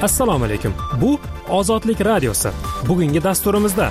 Assalomu alaykum. Bu Ozodlik radiosi. Bugungi dasturimizda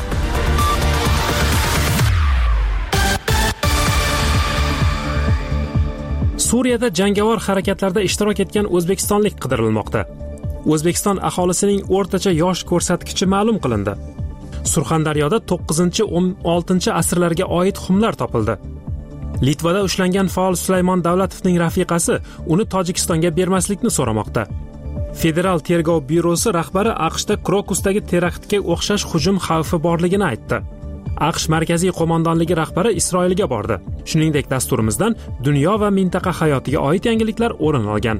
Suriyada jangovar harakatlarda ishtirok etgan o'zbekistonlik qidirilmoqda. O'zbekiston aholisining o'rtacha yosh ko'rsatkichi ma'lum qilindi. Surxondaryoda 9-16 asrlarga oid xumlar topildi. Litvada ushlangan faol Sulaymon Davlatovning rafiqasi uni Tojikistonga bermaslikni so'ramoqda. Federal tergov byurosi rahbari AQShda Krokusdagi teraktga o'xshash hujum xavfi borligini aytdi. AQSh markaziy qo'mondonligi rahbari Isroilga bordi. Shuningdek, dasturimizdan dunyo va mintaqa hayotiga oid yangiliklar o'rin olgan.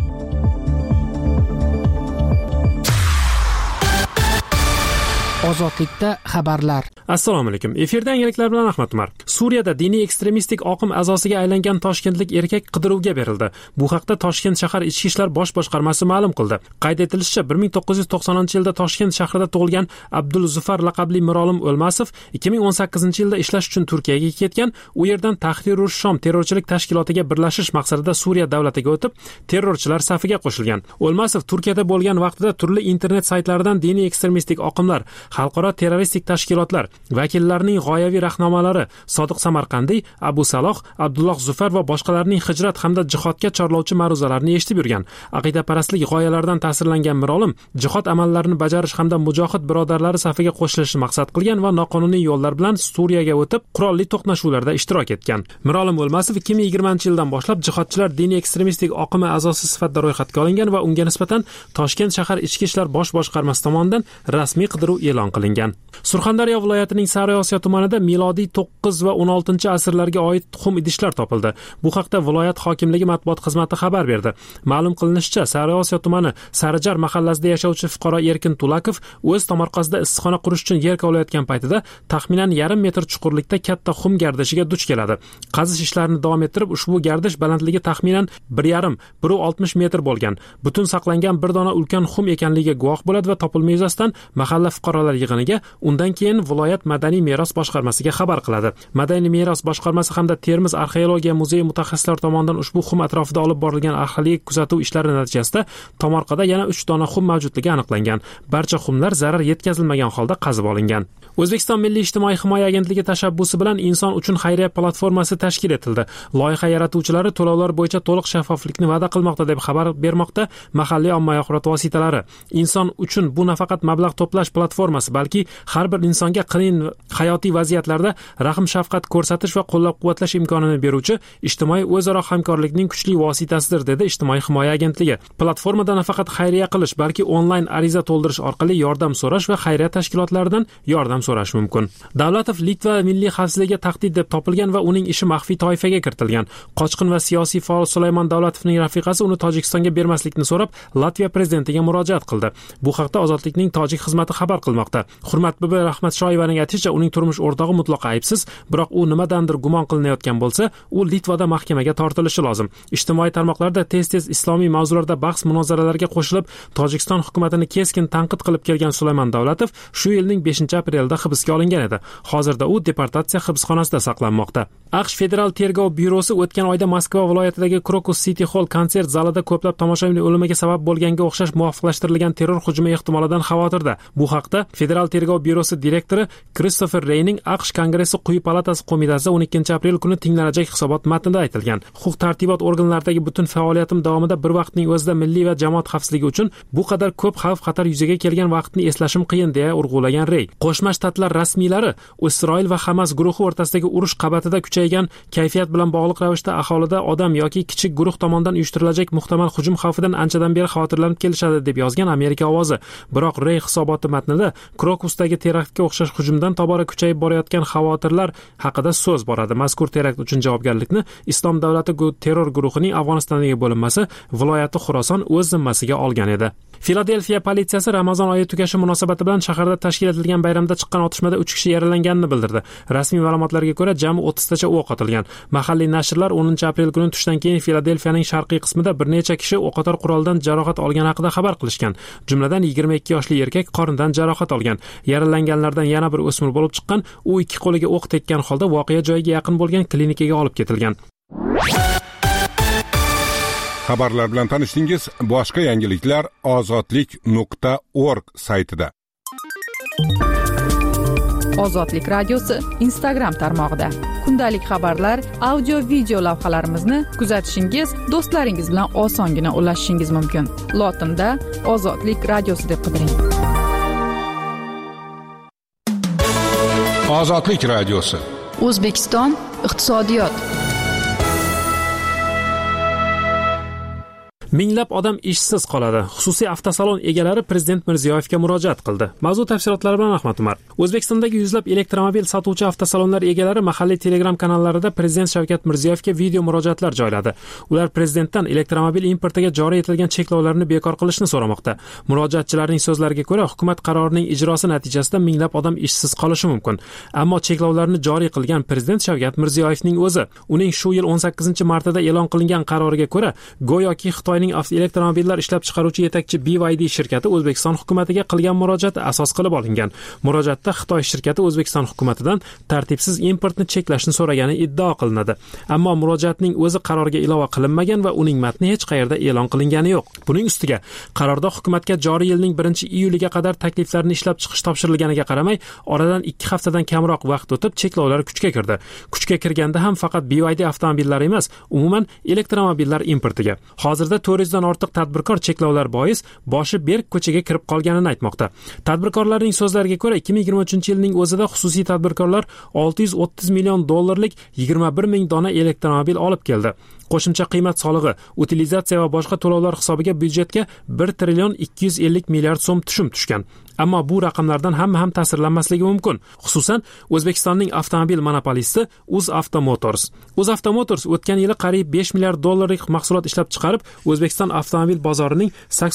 Ozodlikda xabarlar. Assalomu alaykum. Efirda yangiliklar bilan Ahmad Umar. Suriyada diniy ekstremistik oqim a'zosiga aylangan toshkentlik erkak qidiruvga berildi. Bu haqda Toshkent shahar ichki ishlar bosh boshqarmasi ma'lum qildi. Qayd etilishicha, 1990-yilda Toshkent shahrida tug'ilgan Abdulzufar laqabli Mirolim O'lmasov 2018-yilda ishlash uchun Turkiyaga ketgan. U yerdan Tahrir-ur-Shom terrorchilik tashkilotiga birlashish maqsadida Suriya davlatiga o'tib, terrorchilar safiga qo'shilgan. O'lmasov Turkiyada bo'lgan vaqtida turli internet saytlaridan diniy ekstremistik oqimlar, xalqaro terroristik tashkilotlar vakillarining g'oyaviy rahnomalari Sodiq Samarqandiy, Abu Saloh, Abdulloh Zufar va boshqalarning hijrat hamda jihodga chorlovchi ma'ruzalarini eshitib yurgan. Aqidaparastlik g'oyalaridan ta'sirlangan Mirolim jihod amallarini bajarish hamda mujohid birodarlari safiga qo'shilishni maqsad qilgan va noqonuniy yo'llar bilan Suriyaga o'tib, qurolli to'qnashuvlarda ishtirok etgan. Mirolim O'lmasov 2020-yildan boshlab jihodchilar diniy ekstremistik oqimi a'zosi sifatida ro'yxatga olingan va unga nisbatan Toshkent shahar ichki ishlar bosh boshqarmasi tomonidan rasmiy qidiruv e'lon qilingan. Surxondaryo viloyatining Sariosiyo tumanida milodiy 9 va 16 asrlarga oid tuxum idishlar topildi. Bu haqda viloyat hokimligi matbuot xizmati xabar berdi. Ma'lum qilinishicha, Sariosiyo tumani Sarijar mahallasida yashovchi fuqaro Erkin Tulakov o'z tomorqasida issiqxona qurish uchun yer kovlayotgan paytida taxminan 1,5 metr chuqurlikda katta xum gardishiga duch keladi. Qazish ishlarini davom ettirib, ushbu gardish balandligi taxminan 1,5-1,60 metr bo'lgan. Butun saqlangan bir dona ulkan xum ekanligiga guvoh bo'ladi va topilma yuzasidan mahalla fuqarolar yig'iniga, undan keyin viloyat madaniy meros boshqarmasiga xabar qiladi. Madaniy meros boshqarmasi hamda Termiz arxeologiya muzeyi mutaxassislari tomonidan ushbu xum atrofida olib borilgan arxeologik kuzatuv ishlari natijasida tomorqada yana 3 dona xum mavjudligi aniqlangan. Barcha xumlar zarar yetkazilmagan holda qazib olingan. O'zbekiston Milliy ijtimoiy himoya agentligi tashabbusi bilan Inson uchun xayriya platformasi tashkil etildi. Loyiha yaratuvchilari to'lovlar bo'yicha to'liq shaffoflikni va'da qilmoqda deb xabar bermoqda mahalliy ommaviy axborot vositalari. Inson uchun bu nafaqat mablag' to'plash platformasi, balki har bir insonga qiyin hayotiy vaziyatlarda rahm shafqat ko'rsatish va qo'llab-quvvatlash imkonini beruvchi ijtimoiy o'zaro hamkorlikning kuchli vositasidir, dedi Ijtimoiy himoya agentligi. Platformada nafaqat xayriya qilish, balki onlayn ariza to'ldirish orqali yordam so'rash va xayriya tashkilotlaridan yordam so'rash mumkin. Davlatov Litva milliy xavfsizligiga tahdid deb topilgan va uning ishi maxfiy toifaga kiritilgan. Qochqin va siyosiy faol Sulaymon Davlatovning rafiqasi uni Tojikistonga bermaslikni so'rab Latviya prezidentiga murojaat qildi. Bu haqda Ozodlikning tojik xizmati xabar qilmoqda. Hurmat bibi Rahmatshoyevaning aytishicha, uning turmush o'rtog'i mutlaqo aybsiz, biroq u nimadandir gumon qilinayotgan bo'lsa, u Litvada mahkamaga tortilishi lozim. Ijtimoiy tarmoqlarda tez-tez islomiy mavzularda bahs-munozaralarga qo'shilib, Tojikiston hukumatini keskin tanqid qilib kelgan Sulaymon Davlatov shu yilning 5-aprelida hibsga olingan edi. Hozirda u deportatsiya hibsxonasida saqlanmoqda. AQSh Federal tergov byurosi o'tgan oyda Moskva viloyatidagi Krokus City Hall konsert zalida ko'plab tomoshabin o'limiga sabab bo'lganga o'xshash muvofiqlashtirilgan terror hujumi ehtimolidan xavotirda. Bu haqda Federal tergov byurosi direktori Kristofer Reyning AQSh Kongressi quyi palatasi qo'mitasi 12-aprel kuni tinglanajak hisobot matnida aytilgan. Huquq-tartibot organlaridagi butun faoliyatim davomida bir vaqtning o'zida milliy va jamoat xavfsizligi uchun bu qadar ko'p xavf-xatar yuzaga kelgan vaqtni eslashim qiyin, deya urg'ulagan Rey. Qo'shma Shtatlar rasmiylari Isroil va Hamas guruhi o'rtasidagi urush qabatida kuchaygan kayfiyat bilan bog'liq ravishda aholida odam yoki kichik guruh tomonidan uyushtirilajak muhtamal hujum xavfidan anchadan beri xavotirlanib kelishadi, deb yozgan Amerika ovozi. Biroq Rey hisoboti matnida Krokusdagi teraktga o'xshash hujumdan tobora kuchayib borayotgan xavotirlar haqida so'z boradi. Mazkur terakt uchun javobgarlikni Islom davlati terror guruhining Afg'onistondagi bo'linmasi viloyati Xuroson o'z zimmasiga olgan edi. Filadelfiya politsiyasi Ramazon oyi tugashi munosabati bilan shaharda tashkil etilgan bayramda chiqqan otishmada 3 kishi yaralanganini bildirdi. Rasmiy ma'lumotlarga ko'ra, jami 30 tacha o'q otilgan. Mahalliy nashrlar 10-aprel kuni tushdan keyin Filadelfiyaning sharqiy qismida bir necha kishi o'qotar quroldan jarohat olgani haqida xabar qilishgan. Jumladan 22 yoshli erkak qornidan jarohat olgan. Yaralanganlardan yana bir o'smir bo'lib chiqqan. U ikki qo'liga o'q tekkan holda voqea joyiga yaqin bo'lgan klinikaga olib ketilgan. Xabarlar bilan tanishdingiz. Boshqa yangiliklar ozodlik.org saytida. Ozodlik radiosi Instagram tarmog'ida. Kundalik xabarlar, audio, video lavhalarimizni kuzatishingiz, do'stlaringiz bilan osongina ulashishingiz mumkin. Lotinda Ozodlik radiosi deb qidiring. Ozodlik radiosi. O'zbekiston iqtisodiyot. Minglab odam ishsiz qoladi. Xususiy avtosalon egalari Prezident Mirziyoyevga murojaat qildi. Mavzu tafsilotlari bilan Ahmad Umar. O'zbekistondagi yuzlab elektromobil sotuvchi avtosalonlar egalari mahalliy Telegram kanallarida Prezident Shavkat Mirziyoyevga video murojaatlar joyladi. Ular prezidentdan elektromobil importiga joriy etilgan cheklovlarni bekor qilishni so'ramoqda. Murojaatchilarning so'zlariga ko'ra, hukumat qarorining ijrosi natijasida minglab odam ishsiz qolishi mumkin. Ammo cheklovlarni joriy qilgan Prezident Shavkat Mirziyoyevning o'zi, uning shu yil 18-martida e'lon qilingan qaroriga ko'ra, go'yoki Xitoy elektromobillar ishlab chiqaruvchi yetakchi BYD shirkati O'zbekiston hukumatiga qilgan murojaati asos qilib olingan. Murojaatda Xitoy shirkati O'zbekiston hukumatidan tartibsiz importni cheklashni so'ragani iddao qilinadi. Ammo murojaatning o'zi qarorga ilova qilinmagan va uning matni hech qayerda e'lon qilingani yo'q. Buning ustiga qarorda hukumatga joriy yilning 1-iyuliga qadar takliflarni ishlab chiqish topshirilganiga qaramay, oradan 2 haftadan kamroq vaqt o'tib cheklovlar kuchga kirdi. Kuchga kirganda ham faqat BYD avtomobillari emas, umuman elektromobillar importiga. Hozirda 400 dan ortiq tadbirkor cheklovlar bois boshi berk ko'chaga kirib qolganini aytmoqda. Tadbirkorlarning so'zlariga ko'ra, 2023-yilning o'zida xususiy tadbirkorlar $630 million 21 ming dona elektromobil olib keldi. Qo'shimcha qiymat solig'i, utilizatsiya va boshqa to'lovlar hisobiga byudjetga 1 trillion 250 milliard so'm tushum tushgan. Ammo bu raqamlardan hamma ham ta'sirlanmasligi mumkin. Xususan, O'zbekistonning avtomobil monopolisti UzAuto Motors. UzAuto Motors o'tgan yili qariyb 5 milliard dollarlik mahsulot ishlab chiqarib, O'zbekiston avtomobil bozorining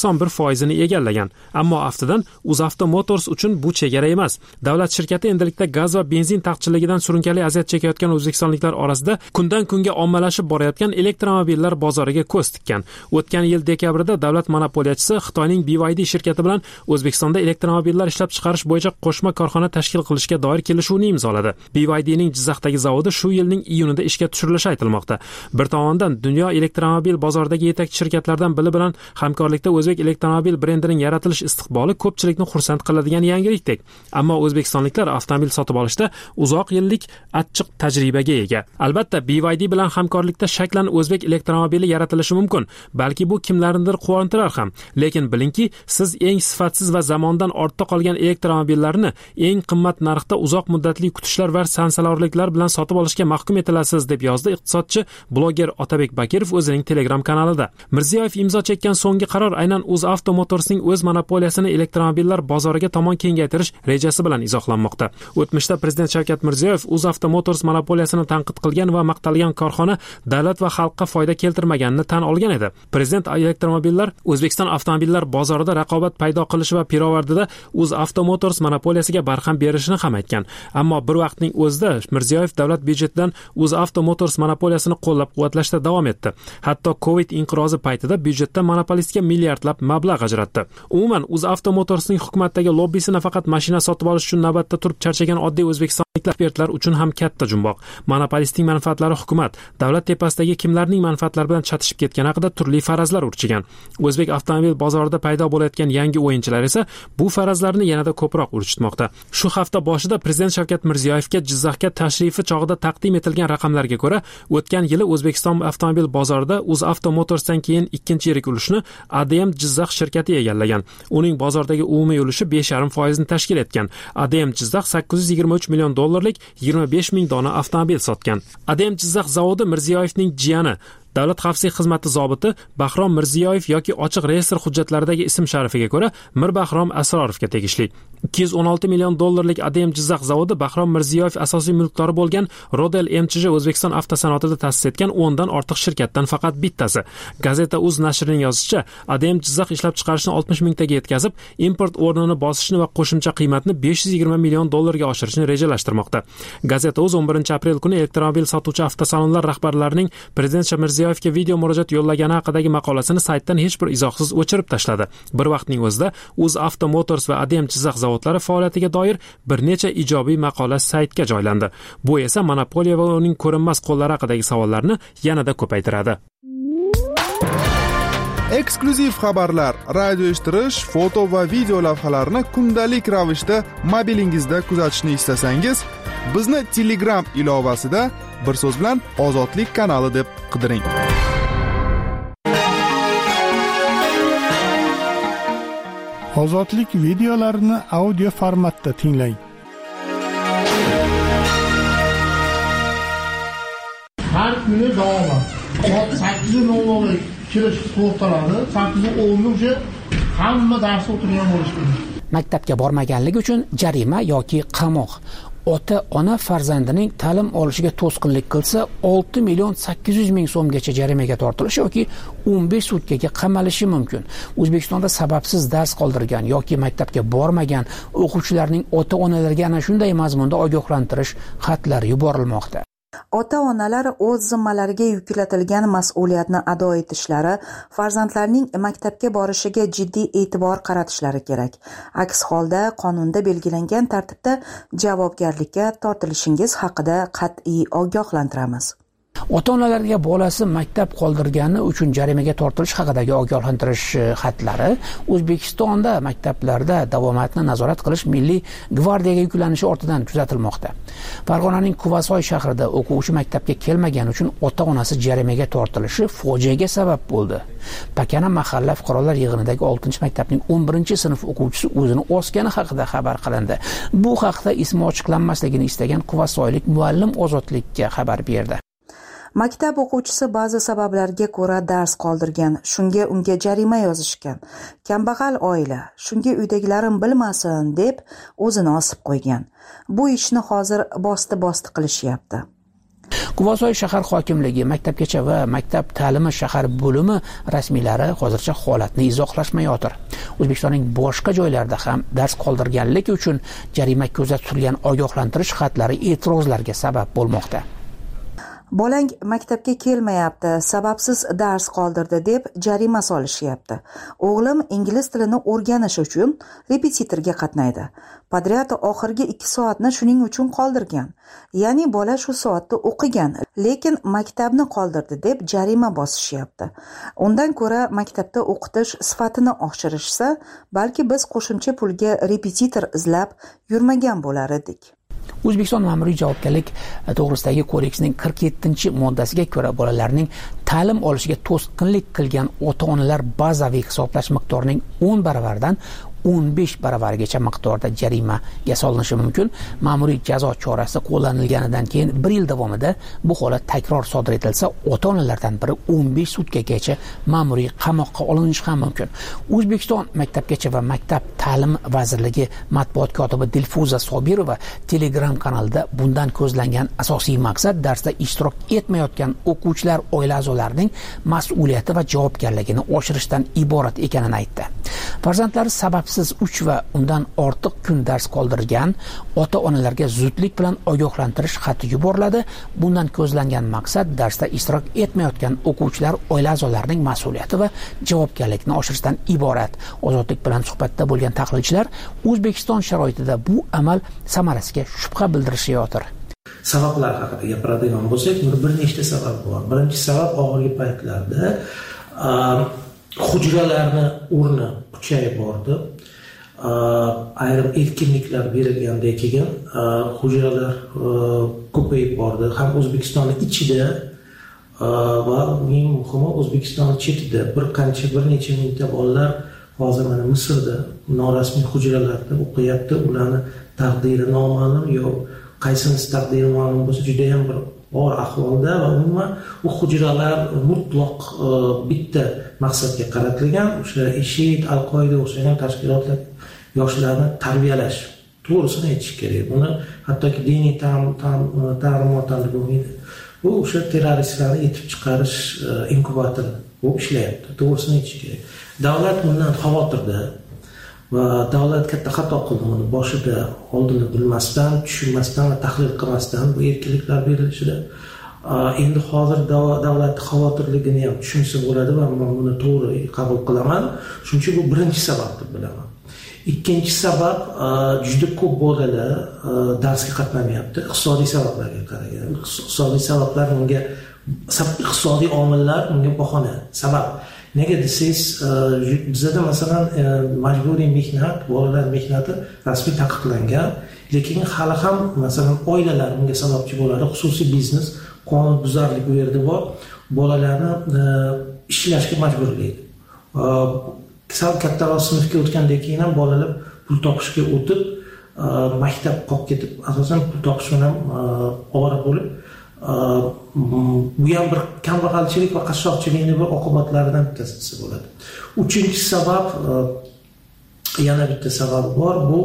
81% egallagan. Ammo aftidan UzAuto Motors uchun bu chegara emas. Davlat shirkati endilikda gaz va benzin taqchilligidan surunkali aziyat chekayotgan o'zbekistonliklar orasida kundan kunga ommalashib borayotgan elektromobillar bozoriga ko'z tikkan. O'tgan yil dekabrida davlat monopoliyachisi Xitoyning BYD shirkati bilan O'zbekistonda elektromobillar ishlab chiqarish bo'yicha qo'shma korxona tashkil qilishga doir kelishuvni imzoladi. BYDning Jizzaxdagi zavodi shu yilning iyunida ishga tushirilishi aytilmoqda. Bir tomondan dunyo elektromobil bozoridagi yetakchi shirkatlardan biri bilan hamkorlikda o'zbek elektromobil brendining yaratilish istiqboli ko'pchilikni xursand qiladigan yangilikdek. Ammo o'zbekistonliklar avtomobil sotib olishda uzoq yillik achchiq tajribaga ega. Albatta, BYD bilan hamkorlikda shaklan o'zbek elektromobili yaratilishi mumkin. Balki bu kimlarnidir quvontirar ham. Lekin bilingki, siz eng sifatsiz va zamondan ortda qolgan elektromobillarni eng qimmat narxda uzoq muddatli kutishlar va sansalorliklar bilan sotib olishga mahkum etilasiz, deb yozdi iqtisodchi bloger Otabek Bakirov o'zining Telegram kanalida. Mirziyoyev imzo chekkan so'nggi qaror aynan UzAuto Motorsning o'z monopoliyasini elektromobillar bozoriga tomon kengaytirish rejasi bilan izohlanmoqda. O'tmishda Prezident Shavkat Mirziyoyev UzAuto Motors monopoliyasini tanqid qilgan va maqtalgan korxona davlat va xalqqa foyda keltirmaganini tan olgan edi. Prezident elektromobillar O'zbekiston avtomobillar bozorida raqobat paydo qilishi va pirovardida UzAuto Motors monopoliyasiga barham berishini ham aytgan. Ammo bir vaqtning o'zida Mirziyoyev davlat byudjetidan UzAuto Motors monopoliyasini qo'llab-quvvatlashda davom etdi. Hatto Covid inqirozi paytida byudjetdan monopolistga milliardlab mablag' ajratdi. Umuman UzAuto Motorsning hukumatdagi lobbisi nafaqat mashina sotib olish uchun navbatda turib charchagan oddiy o'zbekistonlik ekspertlar uchun ham katta jumboq. Monopolistning manfaatlari hukumat, davlat tepasidagi kimlarning manfaatlari bilan chatishib ketgani haqida turli farazlar urchigan. O'zbek avtomobil bozorida paydo bo'layotgan yangi o'yinchilar esa bu farazlarni yanada ko'proq urchitmoqda. Shu hafta boshida Prezident Shavkat Mirziyoyevga Jizzaxga tashrifi chog'ida taqdim etilgan raqamlarga ko'ra, o'tgan yili O'zbekiston avtomobil bozorida UzAuto Motorsdan keyin ikkinchi yirik ulushni ADM Jizzax shirkati egallagan. Uning bozordagi umumiy ulushi 5,5% tashkil etgan. ADM Jizzax 823 million dollarlik 25 ming dona avtomobil sotgan. ADM Jizzax zavodi Mirziyoyevning jiyani Davlat xavfsizlik xizmati zobiti Bahrom Mirziyoyev yoki ochiq reyestr hujjatlaridagi ism sharifiga ko'ra Mirbahrom Asrorovga tegishli. 216 million dollarlik ADM Jizzax zavodi Bahrom Mirziyoyev asosiy mulkdori bo'lgan Rodel MChJ O'zbekiston avtosanoatida ta'sis etgan 10 dan ortiq shirkatdan faqat bittasi. Gazeta.uz nashrining yozishicha, ADM Jizzax ishlab chiqarishni 60 mingtaga yetkazib, import o'rnini bosishni va qo'shimcha qiymatni 520 million dollarga oshirishni rejalashtirmoqda. Gazeta.uz 11 aprel kuni elektromobil sotuvchi avtosalonlar rahbarlarining Prezident Mirziyoyevga video murojaat yo'llagani haqidagi maqolasini saytdan hech bir izohsiz o'chirib tashladi. Bir vaqtning o'zida UzAuto Motors va ADM Jizzax zavodlari faoliyatiga doir bir necha ijobiy maqola saytga joylandi. Bu esa monopoliya va uning ko'rinmas qo'llari haqidagi savollarni yanada ko'paytiradi. Eksklyuziv xabarlar, radio eshittirish, foto va video lavhalarni kundalik ravishda mobilingizda kuzatishni istasangiz, bizni Telegram ilovasida bir so'z bilan Ozodlik kanali deb qidiring. Ozodlik videolarini audio formatda tinglang. Har kuni davomat. 8:00 kirish to'xtaladi. 8:10 o'sha hamma dars o'tirgan bo'lish kerak. Maktabga bormaganligi uchun jarima yoki qamoq. Ota-ona farzandining ta'lim olishiga to'sqinlik qilsa 6.800.000 so'mgacha jarimaga tortilishi yoki 15 sutkaga qamalishi mumkin. O'zbekistonda sababsiz dars qoldirgan yoki maktabga bormagan o'quvchilarning ota-onalariga ana shunday mazmunda ogohlantirish xatlari yuborilmoqda. Ota-onalar o'z zimmalariga yuklatilgan mas'uliyatni ado etishlari, farzandlarning maktabga borishiga jiddiy e'tibor qaratishlari kerak. Aks holda qonunda belgilangan tartibda javobgarlikka tortilishingiz haqida qat'iy ogohlantiramiz. Ota-onalarga bolasi maktab qoldirgani uchun jarimaga tortilish haqidagi ogohlantirish xatlari O'zbekistonda maktablarda davomatni nazorat qilish Milliy gvardiyaga yuklanishi ortidan kuzatilmoqda. Farg'onaning Quvasoy shahrida o'quvchi maktabga kelmagani uchun ota-onasi jarimaga tortilishi fojiaga sabab bo'ldi. Pakana mahalla fuqarolar yig'inidagi 6-maktabning 11-sinf o'quvchisi o'zini osgani haqida xabar qilindi. Bu haqda ismi ochiqlanmasligini istagan quvasoylik muallim Ozodlikka xabar berdi. Maktab o'quvchisi ba'zi sabablarga ko'ra dars qoldirgan, shunga unga jarima yozishgan. Kambag'al oila, shunga uydagilarim bilmasin deb o'zini osib qo'ygan. Bu ishni hozir bosti qilishyapti. Quvasoy shahar hokimligi, maktabgacha va maktab ta'limi shahar bo'limi rasmiylari hozircha holatni izohlashmayotir. O'zbekistonning boshqa joylarida ham dars qoldirganlik uchun jarima ko'zda tutilgan ogohlantirish xatlari e'tirozlarga sabab bo'lmoqda. Bolang maktabga kelmayapti, sababsiz dars qoldirdi deb jarima solishyapti. O'g'lim ingliz tilini o'rganish uchun repetitorga qatnaydi. Podryad oxirgi 2 soatni shuning uchun qoldirgan. Ya'ni bola shu soatda o'qigan, lekin maktabni qoldirdi deb jarima bosishyapti. Undan ko'ra maktabda o'qitish sifatini oshirishsa, balki biz qo'shimcha pulga repetitor izlab yurmagan bo'lar edik. O'zbekiston ma'muriy javobgarlik to'g'risidagi kodeksning 47-moddasiga ko'ra bolalarning ta'lim olishiga to'sqinlik qilgan ota-onalar bazaviy hisoblash miqdorining 10 baravaridan 15 baravarigacha miqdorda jarimaga solinishi mumkin. Ma'muriy jazo chorasi qo'llanilganidan keyin 1 yil davomida bu holat takror sodir etilsa, ota-onalardan biri 15 sutkagacha ma'muriy qamoqqa olinishi ham mumkin. O'zbekiston Maktabgacha va maktab ta'lim vazirligi matbuot kotibi Dilfuza Sobirova Telegram kanalida bundan ko'zlangan asosiy maqsad darsda ishtirok etmayotgan o'quvchilar oila a'zolarining mas'uliyati va javobgarligini oshirishdan iborat ekanini aytdi. Farzandlari sababsiz 3 va undan ortiq kun dars qoldirgan ota-onalarga zudlik bilan ogohlantirish xati yuboriladi. Bundan ko'zlangan maqsad darsda ishtirok etmayotgan o'quvchilar oila a'zolarining mas'uliyati va javobgarlikni oshirishdan iborat. Ozodlik bilan suhbatda bo'lgan tahlilchilar O'zbekiston sharoitida bu amal samarasiga shubha bildirishayotir. Sabablar haqida gapiradigan bo'lsak, bir nechta sabab bor. Birinchi sabab og'irgi paytlarda hujralarni o'rni kuchayib bordi. Ayrim erkinliklar berilgandan keyin hujralar ko'payib bordi. Ham O'zbekistonning ichida va eng muhimi O'zbekistonning chetida bir necha mingta bolalar hozir mana Misrda norasmiy hujralarda o'qiyapti. Ularning taqdiri noma'lum yo'q. Qaysinisi taqdiri ma'lum bo'lsa juda ham bir bor ahvolda va umuman u hujralar mutlaq bitta maqsadga qaratilgan. O'sha IShID, Al-Qoida o'xshagan tashkilotlar yoshlarni tarbiyalash. To'g'risini aytish kerak. Buni hattoki diniy ta'limotdan bo'lmaydi. Bu o'sha terroristlarni yetib chiqarish inkubatori bo'lib ishlayapti. To'g'risini aytish kerak. Davlat bundan xavotirda va davlat katta xato qildi buni boshida oldini bilmasdan, tushunmasdan va tahlil qilmasdan bu erkinliklar berilishida. Endi hozir davlat xavotirligini ham tushunsa bo'ladi va men buni to'g'ri qabul qilaman. Chunki bu birinchi sabab deb bilaman. Ikkinchi sabab juda ko'p bolalar darsga qatnamayapti. Iqtisodiy sabablarga qaragan. Iqtisodiy sabablar unga iqtisodiy omillar unga bahona. Sabab nega desangiz, bizda masalan majburiy mehnat, bolalar mehnati rasmiy taqiqlangan, lekin hali ham masalan oilalar unga sababchi bo'ladi. Xususiy biznes qonunbuzarlik bu yerda bor. Bolalarni ishlashga majburlaydi. Sal kattaroq sinfga o'tgandan keyin ham bolalar pul topishga o'tib, maktab qolib ketib, asosan pul topish bilan ovora bo'lib, bu ham bir kambag'alchilik va qashshoqchilikning bir oqibatlaridan bittasi desa bo'ladi. Uchinchi sabab, yana bitta sabab bor, bu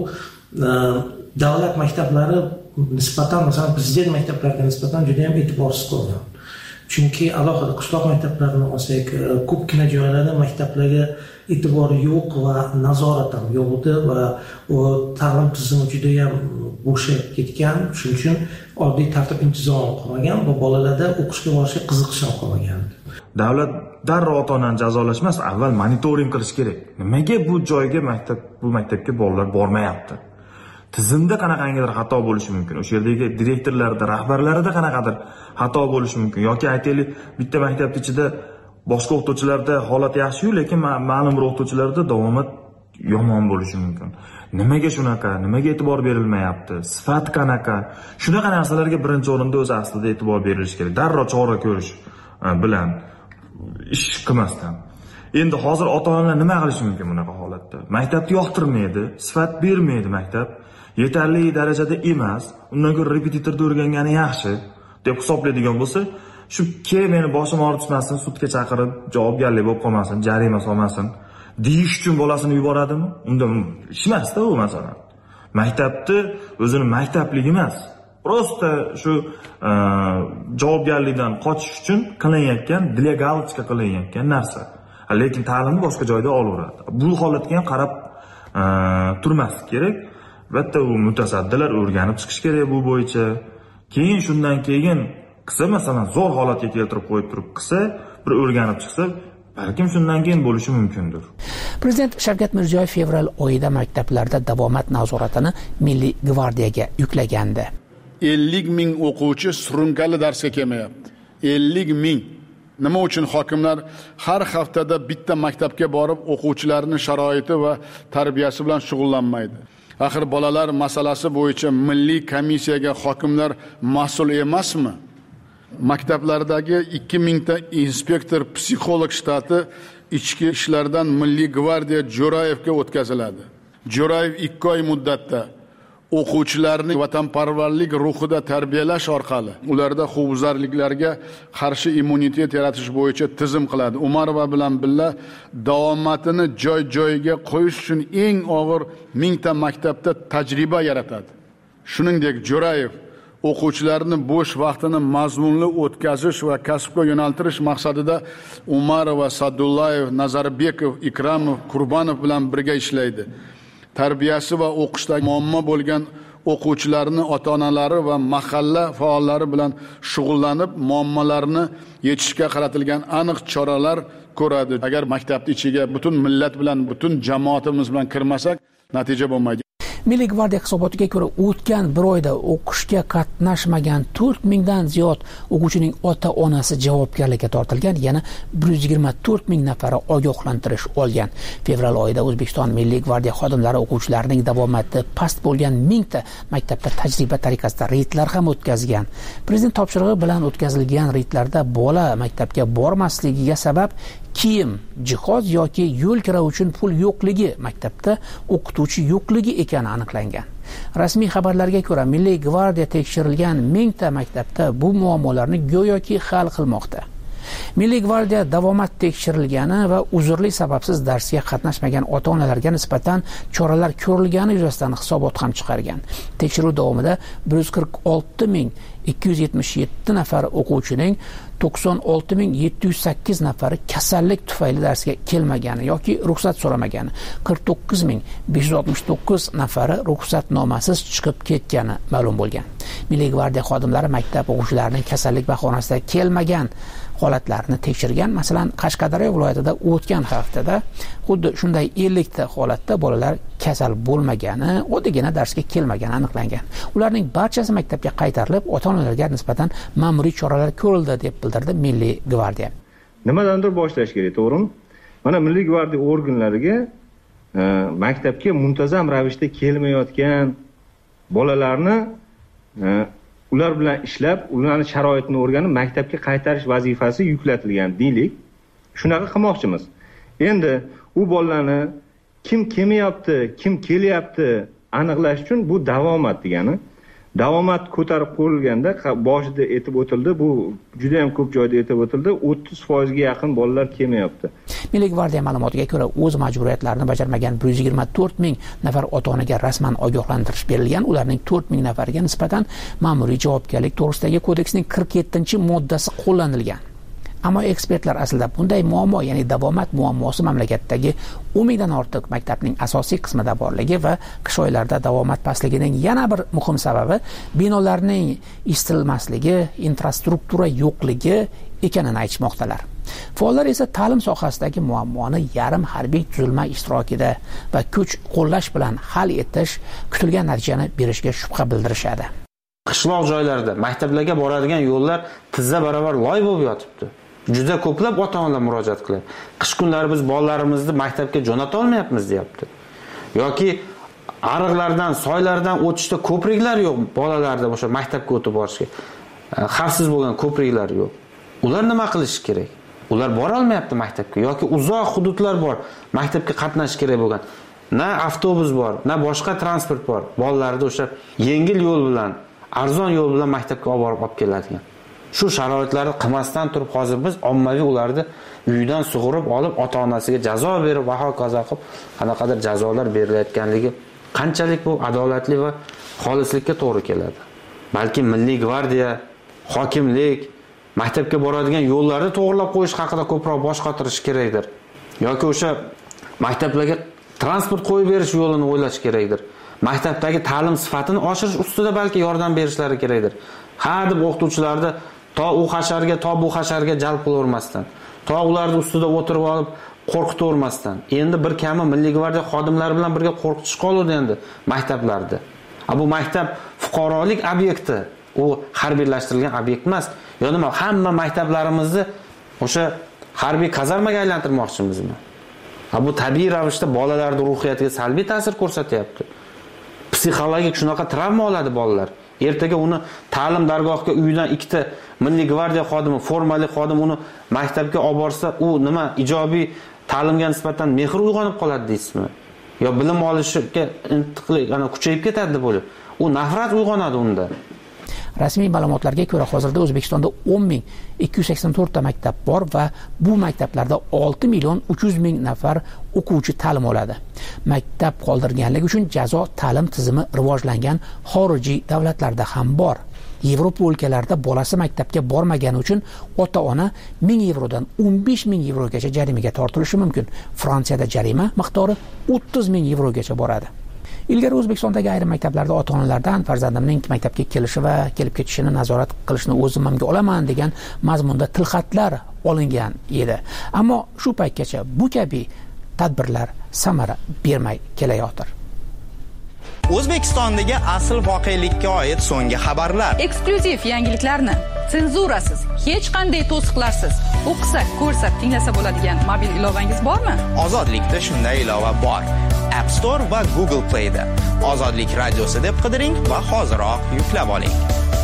davlat maktablari nisbatan, masalan prezident maktablariga nisbatan juda ham e'tiborsiz qolgan. Chunki alohida qishloq maktablarini olsak, ko'pgina joylarda maktablarga e'tibor yo'q va nazorat ham yo'q edi va u ta'lim tizimi juda ham bo'shab ketgan. Shuning uchun oddiy tartib intizom qolmagan va bolalarda o'qishga borishga qiziqish ham qolmagan. Davlat darrov ota-onani jazolash emas, avval monitoring qilish kerak. Nimaga bu joyga bu maktabga bolalar bormayapti? Tizimda qanaqangidir xato bo'lishi mumkin. O'sha yerdagi direktorlarda, rahbarlarida qanaqadir xato bo'lishi mumkin. Yoki aytaylik, bitta maktabning ichida boshqa o'qituvchilarda holat yaxshi-yu, lekin ma'lum bir o'qituvchilarda davomat yomon bo'lishi mumkin. Nimaga shunaqa? Nimaga e'tibor berilmayapti? Sifat qanaqa? Shunaqa narsalarga birinchi o'rinda o'zi aslida e'tibor berilishi kerak. Darrov chora ko'rish bilan ish qilmasdan. Endi hozir ota-onalar nima qilishi mumkin bunaqa holatda? Maktabni yoqtirmaydi, sifat bermaydi maktab. Yetarli darajada emas, undan ko'ra repetitorda o'rgangani yaxshi deb hisoblaydigan bo'lsa, shu meni boshim og'ritmasin, sudga chaqirib, javobgarlik bo'lib qolmasin, jarima solmasin deyish uchun bolasini yuboradimi? Unda ish emas-da u masalan. Maktabni o'zini maktabligi emas, prosta shu javobgarlikdan qochish uchun qilinayotgan, delegalchika qilinayotgan narsa. Lekin ta'limni boshqa joyda olaveradi. Bu holatga ham qarab turmas kerak. Albatta u mutasaddilar o'rganib chiqish kerak bu bo'yicha. Keyin shundan keyin qilsa, masalan, zo'r holatga keltirib qo'yib turib qilsa, bir o'rganib chiqsa, balkim shundan keyin bo'lishi mumkindir. Prezident Shavkat Mirziyoyev fevral oyida maktablarda davomat nazoratini Milliy gvardiyaga yuklagandi. 50 ming o'quvchi surunkali darsga kelmayapti. 50 ming. Nima uchun hokimlar har haftada bitta maktabga borib o'quvchilarning sharoiti va tarbiyasi bilan shug'ullanmaydi? Axir bolalar masalasi bo'yicha milliy komissiyaga hokimlar mas'ul emasmi? Maktablardagi 2000 ta inspektor psixolog shtati ichki ishlardan Milliy gvardiya Jo'rayevga o'tkaziladi. Jo'rayev 2 oy muddatda o'quvchilarni vatanparvarlik ruhida tarbiyalash orqali ularda huquqbuzarliklarga qarshi immunitet yaratish bo'yicha tizim qiladi. Umarova bilan birga davomatini joy-joyiga qo'yish uchun eng og'ir 1000 ta maktabda tajriba yaratadi. Shuningdek, Jo'rayev o'quvchilarni bo'sh vaqtini mazmunli o'tkazish va kasbga yo'naltirish maqsadida Umarova, Sadullayev, Nazarbekov, Ikramov, Qurbonov bilan birga ishlaydi. Tarbiyasi va o'qishda muammo bo'lgan o'quvchilarni ota-onalari va mahalla faollari bilan shug'ullanib, muammolarni yechishga qaratilgan aniq choralar ko'radi. Agar maktabning ichiga butun millat bilan, butun jamoatimiz bilan kirmasak, natija bo'lmaydi. Milliy gvardiya hisobotiga ko'ra, o'tgan bir oyda o'qishga qatnashmagan 4000 dan ziyod o'quvchining ota-onasi javobgarlikka tortilgan, yana 124 ming nafari ogohlantirish olgan. Fevral oyida O'zbekiston Milliy gvardiya xodimlari o'quvchilarining davomati past bo'lgan 1000 ta maktabda tajriba tariqasida reydlar ham o'tkazgan. Prezident topshirig'i bilan o'tkazilgan reydlarda bola maktabga bormasligiga sabab kiyim, jihoz yoki yo'l kira uchun pul yo'qligi, maktabda o'qituvchi yo'qligi ekani aniqlangan. Rasmiy xabarlarga ko'ra, Milliy gvardiya tekshirilgan 1000 ta maktabda bu muammolarni go'yoki hal qilmoqda. Milliy gvardiya davomat tekshirilgani va uzrli sababsiz darsga qatnashmagan ota-onalarga nisbatan choralar ko'rilgani yuzasidan hisobot ham chiqargan. Tekshiruv davomida 146.277 nafar o'quvchining 96.708 nafari kasallik tufayli darsga kelmagani yoki ruxsat so'ramagani, 49.569 nafari ruxsatnomasiz chiqib ketgani ma'lum bo'lgan. Milliy gvardiya xodimlari maktab o'quvchilarining kasallik bahonasida kelmagan holatlarni tekshirgan. Masalan, Qashqadaryo viloyatida o'tgan haftada xuddi shunday 50 ta holatda bolalar kasal bo'lmagani, oddiygina darsga kelmagani aniqlangan. Ularning barchasi maktabga qaytarilib, ota-onalarga nisbatan ma'muriy choralar ko'rildi deb bildirdi Milliy gvardiya. Nimadandir boshlash kerak, to'g'rimi? Mana Milliy gvardiya organlariga maktabga muntazam ravishda kelmayotgan bolalarni ular bilan ishlab, ularning sharoitini o'rganib, maktabga qaytarish vazifasi yuklatilgan deylik. Shunaqa qilmoqchimiz. Endi u bolalarni kim kelmayapti, kim kelyapti aniqlash uchun bu davomat degani. Davomat ko'tarib qo'yilganda boshida aytib o'tildi, bu juda ham ko'p joyda aytib o'tildi, 30% ga yaqin bolalar kelmayapti. Milliy gvardiya ma'lumotiga ko'ra, o'z majburiyatlarini bajarmagan 124 ming nafar ota-onaga rasman ogohlantirish berilgan. Ularning 4 ming nafariga nisbatan ma'muriy javobgarlik to'g'risidagi kodeksning 47-moddasi qo'llanilgan. Ammo ekspertlar aslida bunday muammo, ya'ni davomat muammosi mamlakatdagi 10 mingdan ortiq maktabning asosiy qismida borligi va qish oylarida davomat pastligining yana bir muhim sababi binolarning isitilmasligi, infrastruktura yo'qligi ekanini aytishmoqdalar. Faollar esa ta'lim sohasidagi muammoni yarim harbiy tuzilma ishtirokida va kuch qo'llash bilan hal etish kutilgan natijani berishga shubha bildirishadi. Qishloq joylarda maktablarga boradigan yo'llar tizza barobar loy bo'lib yotibdi. Juda ko'plab ota-onalar murojaat qiladi. Qish kunlari biz bolalarimizni maktabga jo'nata olmayapmiz deyapti. Yoki ariqlardan, soylardan o'tishda ko'priklar yo'q bolalarda o'sha maktabga o'tib borishga. Xavfsiz bo'lgan ko'priklar yo'q. Ular nima qilish kerak? Ular bora olmayapti maktabga yoki uzoq hududlar bor, maktabga qatnashish kerak bo'lgan. Na avtobus bor, na boshqa transport bor. Bolalarni o'sha yengil yo'l bilan, arzon yo'l bilan maktabga olib keladigan. Shu sharoitlarni qilmasdan turib hozir biz ommaviy ularni uydan sug'urib olib ota-onasiga jazo berib va hokazo qilib qanaqadir jazolar berilayotganligi qanchalik bu adolatli va xolislikka to'g'ri keladi. Balki Milliy gvardiya, hokimlik maktabga boradigan yo'llarni to'g'rilab qo'yish haqida ko'proq bosh qotirish kerakdir. Yoki o'sha maktablarga transport qo'yib berish yo'lini o'ylash kerakdir. Maktabdagi ta'lim sifatini oshirish ustida balki yordam berishlari kerakdir. Ha deb o'qituvchilarni to u hasharga, to bu hasharga jalb qilavermasdan, to ularning ustida o'tirib olib qo'rqitavermasdan. Endi bir kami Milliy gvardiya xodimlari bilan birga qo'rqitish qoldi endi maktablarda. Bu maktab fuqarolik obyekti, u harbiylashtirilgan obyekt emas. Yo nima, hamma maktablarimizni o'sha harbiy kazarmaga aylantirmoqchimizmi? Bu tabiiy ravishda bolalarning ruhiyatiga salbiy ta'sir ko'rsatyapti. Psixologik shunaqa travma oladi bolalar. Ertaga uni ta'lim dargohiga uydan ikkita Milliy gvardiya xodimi, formali xodim uni maktabga olib borsa, u nima ijobiy ta'limga nisbatan mehr uyg'onib qoladi deysizmi? Yo bilim olishga intiqlik kuchayib ketadi deb o'ylayman. U nafrat uyg'onadi unda. Rasmiy ma'lumotlarga ko'ra hozirda O'zbekistonda 10.284 ta maktab bor va bu maktablarda 6.300.000 nafar o'quvchi ta'lim oladi. Maktab qoldirganligi uchun jazo ta'lim tizimi rivojlangan xorijiy davlatlarda ham bor. Yevropa o'lkalarida bolasi maktabga bormagani uchun ota-ona 1000 yevrodan 15.000 yevrogacha jarimaga tortilishi mumkin. Fransiyada jarima miqdori 30.000 yevrogacha boradi. Ilgari O'zbekistondagi ayrim maktablarda ota-onalardan farzandimning maktabga kelishi va kelib ketishini nazorat qilishni o'z zimmamga olaman degan mazmunda tilxatlar olingan edi. Ammo shu paytgacha bu kabi tadbirlar samara bermay kelayotir. O'zbekistondagi asl voqelikka oid so'nggi xabarlar, eksklyuziv yangiliklarni senzurasiz, hech qanday to'siqlarsiz o'qisak, ko'rsak, tinglasa bo'ladigan mobil ilovangiz bormi? Ozodlikda shunday ilova bor. App Store va Google Play da Ozodlik radiosi deb qidiring va hoziroq yuklab oling.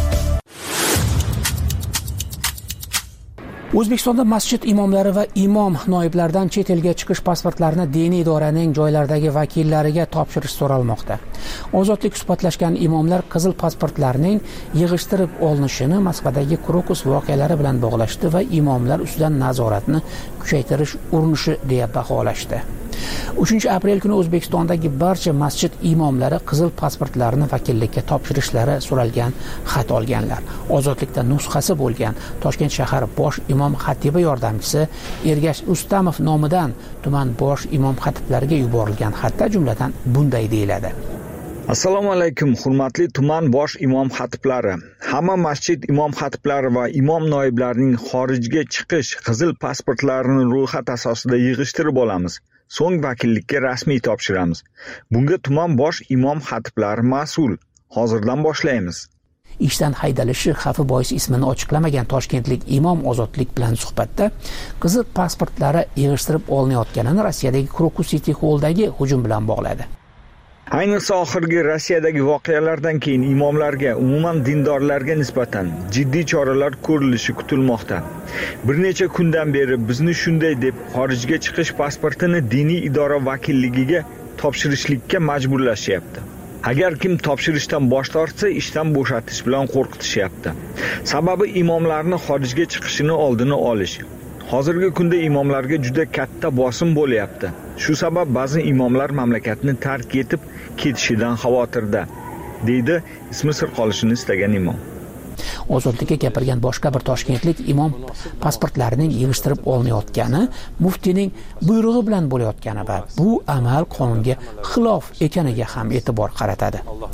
O'zbekistonda masjid imomlari va imom noiblaridan chet elga chiqish pasportlarini diniy idoraning joylardagi vakillariga topshirish so'ralmoqda. Ozodlik suhbatlashgan imomlar qizil pasportlarning yig'ishtirib olinishini Moskvadagi Krokus voqealari bilan bog'lashdi va imomlar ustidan nazoratni kuchaytirish urinishi deya baholashdi. 3-aprel kuni O'zbekistondagi barcha masjid imomlari qizil pasportlarini vakillikka topshirishlari so'ralgan xat olganlar. Ozodlikda nusxasi bo'lgan Toshkent shahar bosh imom xatibi yordamchisi Ergash Ustamov nomidan tuman bosh imom xatiblariga yuborilgan xatda jumladan bunday deyiladi. Assalomu alaykum, hurmatli tuman bosh imom xatiblari. Hamma masjid imom xatiblari va imom noiblarining xorijga chiqish qizil pasportlarini ro'yxat asosida yig'ishtirib olamiz. So'ng vakillikka rasmiy topshiramiz. Bunga tuman bosh imom xatiblari mas'ul. Hozirdan boshlaymiz. Ishdan haydalishi xavfi bois ismini ochiqlamagan toshkentlik imom Ozodlik bilan suhbatda qizil pasportlari yig'ishtirib olinayotganini Rossiyadagi Krokus City Hall'dagi hujum bilan bog'ladi. Ayniqsa oxirgi Rossiyadagi voqealardan keyin imomlarga, umuman dindorlarga nisbatan jiddiy choralar ko'rilishi kutilmoqda. Bir necha kundan beri bizni shunday deb xorijga chiqish pasportini diniy idora vakilligiga topshirishlikka majburlashyapti. Agar kim topshirishdan bosh tortsa, ishdan bo'shatish bilan qo'rqitishyapti. Sababi imomlarni xorijga chiqishini oldini olish. Hozirgi kunda imomlarga juda katta bosim bo'lyapti. Shu sabab ba'zi imomlar mamlakatni tark etib ketishidan xavotirda, deydi ismi sir qolishini istagan imom. Ozodlikka gapirgan boshqa bir toshkentlik imom pasportlarining yig'ishtirib olinayotgani muftiyning buyrug'i bilan bo'layotgani va bu amal qonunga xilof ekaniga ham e'tibor qaratadi.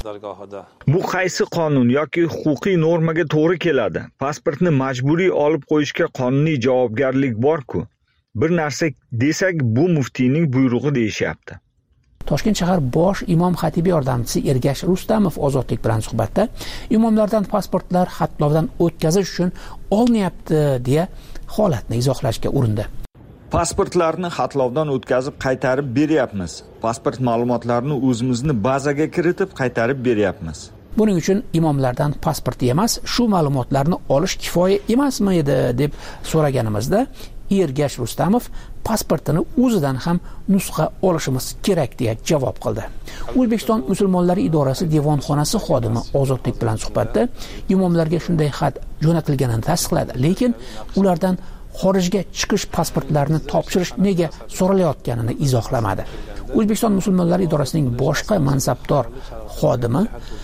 Bu qaysi qonun yoki huquqiy normaga to'g'ri keladi? Pasportni majburiy olib qo'yishga qonuniy javobgarlik bor-ku. Bir narsa desak, bu muftiyning buyrug'i deyishyapti. Toshkent shahar bosh imom xatibi yordamchisi Ergash Rustamov Ozodlik bilan suhbatda imomlardan pasportlar xatlovdan o'tkazish uchun olinyapti deya holatni izohlashga urindi. Pasportlarni xatlovdan o'tkazib qaytarib beryapmiz. Pasport ma'lumotlarini o'zimizni bazaga kiritib qaytarib beryapmiz. Buning uchun imomlardan pasport emas, shu ma'lumotlarni olish kifoya emasmi edi deb so'raganimizda Ergash Rustamov pasportini o'zidan ham nusxa olishimiz kerak deya javob qildi. O'zbekiston musulmonlari idorasi devonxonasi xodimi Ozodlik bilan suhbatda imomlarga shunday xat jo'natilganini tasdiqladi, lekin ulardan xorijga chiqish pasportlarini topshirish nega so'ralayotganini izohlamadi. O'zbekiston musulmonlari idorasining boshqa mansabdor xodimi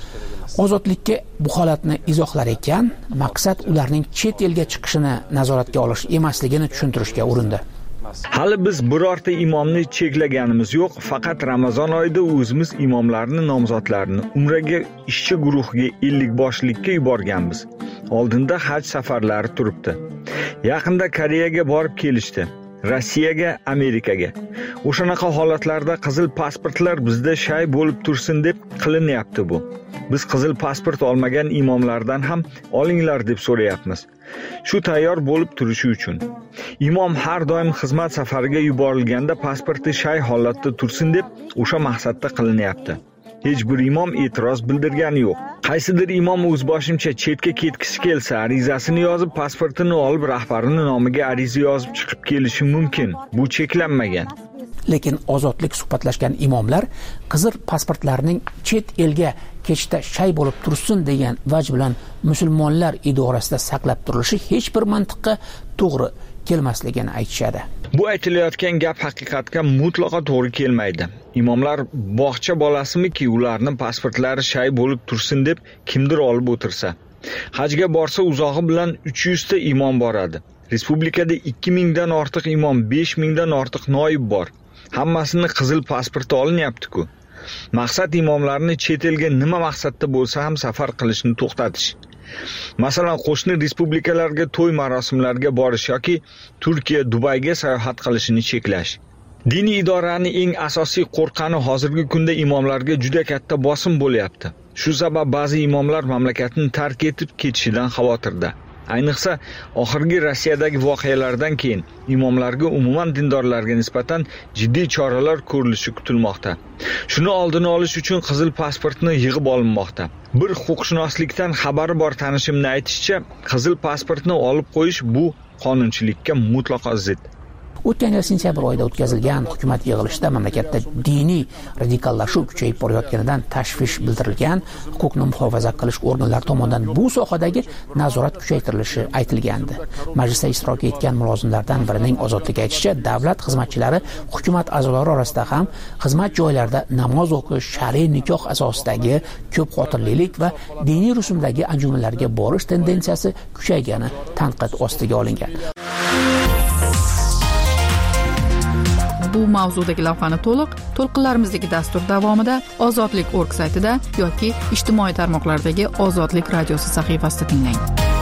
Ozodlikka bu holatni izohlar ekan, maqsad ularning chet elga chiqishini nazoratga olish emasligini tushuntirishga urindi. Hali biz birorta imomni cheklaganimiz yo'q, faqat Ramazon oyida o'zimiz imomlarni nomzodlarini umraga ishchi guruhiga 50 boshlikka yuborganmiz. Oldinda haj safarlari turibdi. Yaqinda Koreyaga borib kelishdi. Rossiyaga, Amerikaga. O'shanaqa holatlarda qizil pasportlar bizda shay bo'lib tursin deb qilinyapti bu. Biz qizil pasport olmagan imomlardan ham olinglar deb so'rayapmiz. Shu tayyor bo'lib turishi uchun. Imom har doim xizmat safariga yuborilganda pasporti shay holatda tursin deb o'sha maqsadda qilinyapti. Hech bir imom e'tiroz bildirgani yo'q. Qaysidir imom o'zboshimcha chetga ketgisi kelsa, arizasini yozib, pasportini olib, rahbarining nomiga ariza yozib chiqib kelishi mumkin. Bu cheklanmagan. Lekin Ozodlik suhbatlashgan imomlar qizil pasportlarning chet elga ketishda shay bo'lib tursin degan vaj bilan musulmonlar idorasida saqlab turilishi hech bir mantiqqa to'g'ri kelmasligini aytishadi. Bu aytilayotgan gap haqiqatga mutlaqo to'g'ri kelmaydi. Imomlar bog'cha bolasimiki, ularning pasportlari shay bo'lib tursin deb kimdir olib o'tirsa. Hajga borsa uzog'i bilan 300 ta imom boradi. Respublikada 2000 dan ortiq imom, 5000 dan ortiq noib bor. Hammasini qizil pasporti olinyapti-ku. Maqsad imomlarni chet elga nima maqsadda bo'lsa ham safar qilishni to'xtatish. Masalan, qo'shni respublikalarga to'y marosimlariga borish yoki Turkiya, Dubayga sayohat qilishini cheklash. Diniy idoraning eng asosiy qo'rqani hozirgi kunda imomlarga juda katta bosim bo'lyapti. Shu sabab ba'zi imomlar mamlakatni tark etib ketishidan xavotirda. Ayniqsa oxirgi Rossiyadagi voqealardan keyin imomlarga, umuman dindorlarga nisbatan jiddiy choralar ko'rilishi kutilmoqda. Shuni oldini olish uchun qizil pasportni yig'ib olinmoqda. Bir huquqshunoslikdan xabari bor tanishimning aytishicha, qizil pasportni olib qo'yish bu qonunchilikka mutlaqo zid. O'tgan yil sentyabr oyida o'tkazilgan hukumat yig'ilishida mamlakatda diniy radikallashuv kuchayib borayotganidan tashvish bildirilgan, huquqni muhofaza qilish organlari tomonidan bu sohadagi nazorat kuchaytirilishi aytilgandi. Majlisda ishtirok etgan mulozimlardan birining Ozodlik aytishicha, davlat xizmatchilari hukumat a'zolari orasida ham xizmat joylarida namoz o'qish, shar'iy nikoh asosidagi ko'p xotirlilik va diniy rusumdagi anjumanlarga borish tendensiyasi kuchaygani tanqid ostiga olingan. Bu mavzudagi lavhani to'lqinlarimizdagi dastur davomida ozodlik.org saytida yoki ijtimoiy tarmoqlardagi Ozodlik radiosi sahifasida tinglang.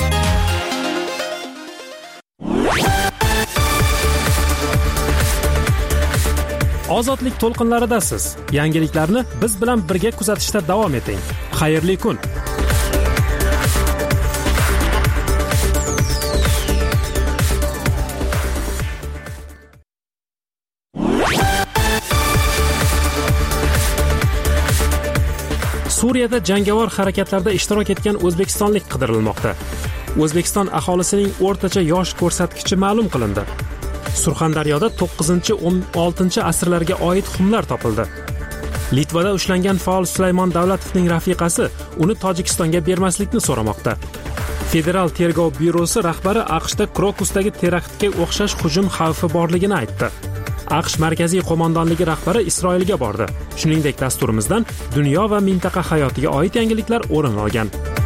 Ozodlik to'lqinlaridasiz. Yangiliklarni biz bilan birga kuzatishda davom eting. Xayrli kun. Suriyada jangovar harakatlarda ishtirok etgan o'zbekistonlik qidirilmoqda. O'zbekiston aholisining o'rtacha yosh ko'rsatkichi ma'lum qilindi. Surxondaryoda 9-16 asrlarga oid xumlar topildi. Litvada ushlangan faol Sulaymon Davlatovning rafiqasi uni Tojikistonga bermaslikni so'ramoqda. Federal tergov byurosi rahbari AQShda Krokusdagi teraktga o'xshash hujum xavfi borligini aytdi. AQSh markaziy qo'mondonligi rahbari Isroilga bordi. Shuningdek, dasturimizdan dunyo va mintaqa hayotiga oid yangiliklar o'rin olgan.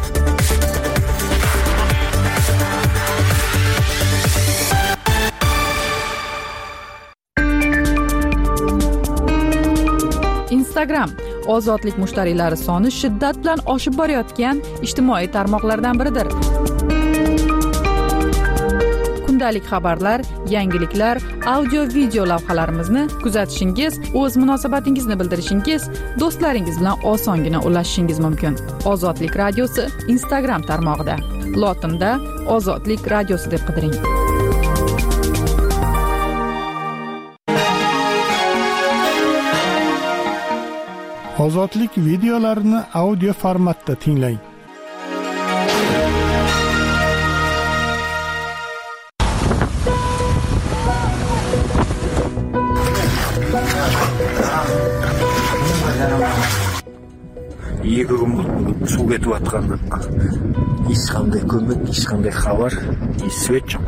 Instagram ozodlik mushtariylari soni shiddat bilan oshib borayotgan ijtimoiy tarmoqlardan biridir. Kundalik xabarlar, yangiliklar, audio-video lavhalarimizni kuzatishingiz, o'z munosabatingizni bildirishingiz, do'stlaringiz bilan osongina ulashishingiz mumkin. Ozodlik radiosi Instagram tarmog'ida. Lotinda Ozodlik radiosi deb qidiring. Ozodlik videolarini audio formatda tinglang. Екі күн болып су кетіп жатқанда ешқандай көмек, ешқандай хабар, свет жоқ.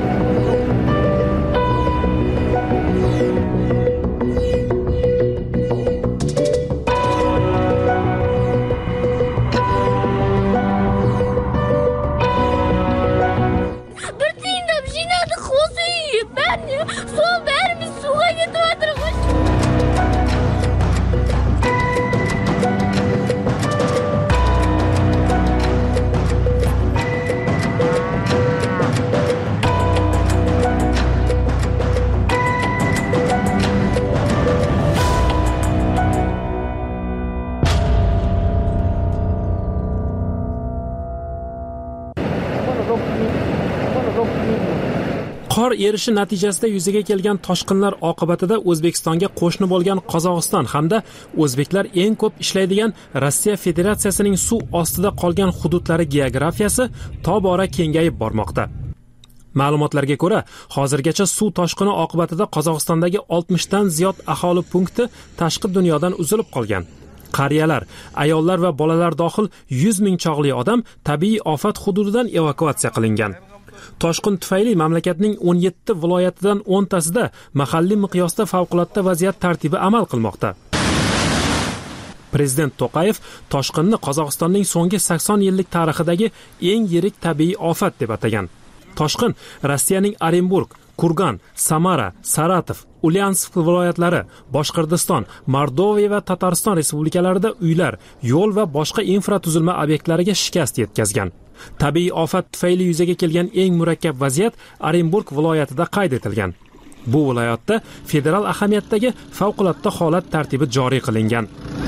Qor erishi natijasida yuzaga kelgan toshqinlar oqibatida O'zbekistonga qo'shni bo'lgan Qozog'iston hamda o'zbeklar eng ko'p ishlaydigan Rossiya Federatsiyasining suv ostida qolgan hududlari geografiyasi tobora kengayib bormoqda. Ma'lumotlarga ko'ra, hozirgacha suv toshqini oqibatida Qozog'istondagi 60 dan ziyod aholi punkti tashqi dunyodan uzilib qolgan. Qariyalar, ayollar va bolalar dohil 100 ming chog'li odam tabiiy ofat hududidan evakuatsiya qilingan. Toshqin tufayli mamlakatning 17 viloyatidan 10 tasida mahalliy miqyosda favqulodda vaziyat tartibi amal qilmoqda. Prezident To'qayev toshqinni Qozog'istonning so'nggi 80 yillik tarixidagi eng yirik tabiiy ofat deb atagan. Toshqin Rossiyaning Orenburg, Kurgan, Samara, Saratov, Ulyansk viloyatlari, Boshqirdiston, Mordoviya va Tatariston respublikalarida uylar, yo'l va boshqa infratuzilma obyektlariga shikast yetkazgan. Tabiiy ofat tufayli yuzaga kelgan eng murakkab vaziyat Orenburg viloyatida qayd etilgan. Bu viloyatda federal ahamiyatdagi favqulodda holat tartibi joriy qilingan.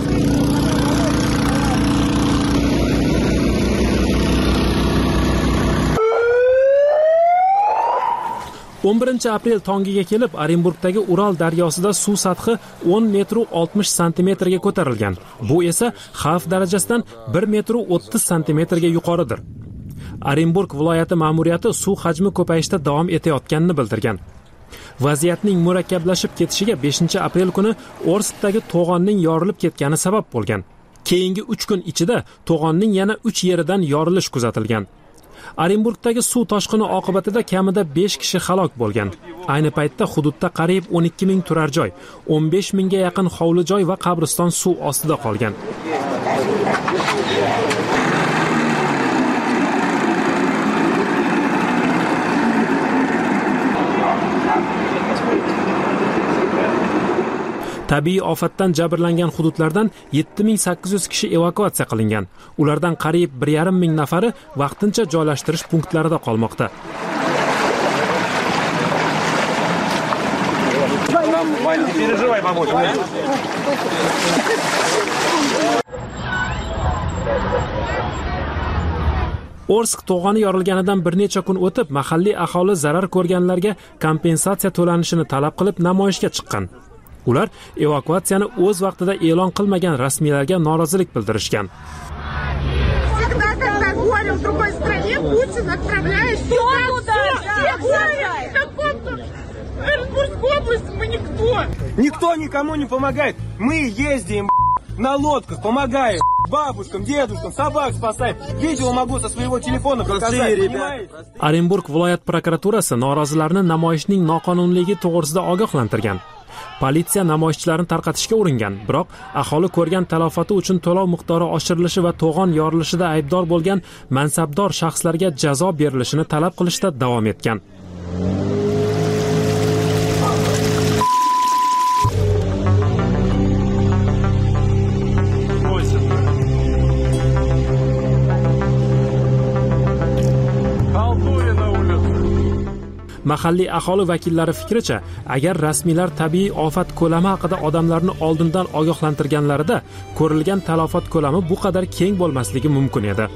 11 aprel tongiga kelib Orenburgdagi Ural daryosida suv sathi 10 metr 60 santimetrga ko'tarilgan. Bu esa xavf darajasidan 1 metr 30 santimetrga yuqoridir. Orenburg viloyati ma'muriyati suv hajmi ko'payishda davom etayotganini bildirgan. Vaziyatning murakkablashib ketishiga 5 aprel kuni Orskdagi to'g'onning yorilib ketgani sabab bo'lgan. Keyingi 3 kun ichida to'g'onning yana 3 yeridan yorilish kuzatilgan. Orenburgdagi suv toshqini oqibatida kamida 5 kishi halok bo'lgan. Ayni paytda hududda qariyb 12 ming turar joy, 15 mingga yaqin hovli joy va qabriston suv ostida qolgan. Tabiiy ofatdan jabrlangan hududlardan 7800 kishi evakuatsiya qilingan. Ulardan qariyb 1,5 ming nafari vaqtincha joylashtirish punktlarida qolmoqda. Orsk to'g'oni yorilganidan bir necha kun o'tib, mahalliy aholi zarar ko'rganlarga kompensatsiya to'lanishini talab qilib namoyishga chiqqan. Ular evakuatsiyani o'z vaqtida e'lon qilmagan rasmiylarga norozilik bildirishgan. Никто никому не помогает. Мы ездим на лодках, помогаем бабушкам, дедушкам, собак спасаем. Видео могу со своего телефона показать. Orenburg viloyat prokuraturasi norozilarni namoyishning noqonunligi to'g'risida ogohlantirgan. Politsiya namoyishchilarni tarqatishga uringan, biroq aholi ko'rgan talafoti uchun to'lov miqdori oshirilishi va to'g'on yorilishida aybdor bo'lgan mansabdor shaxslarga jazo berilishini talab qilishda davom etgan. Mahalliy aholi vakillari fikricha, agar rasmiylar tabiiy ofat ko'lami haqida odamlarni oldindan ogohlantirganlarida, ko'rilgan talafot ko'lami bu qadar keng bo'lmasligi mumkin edi.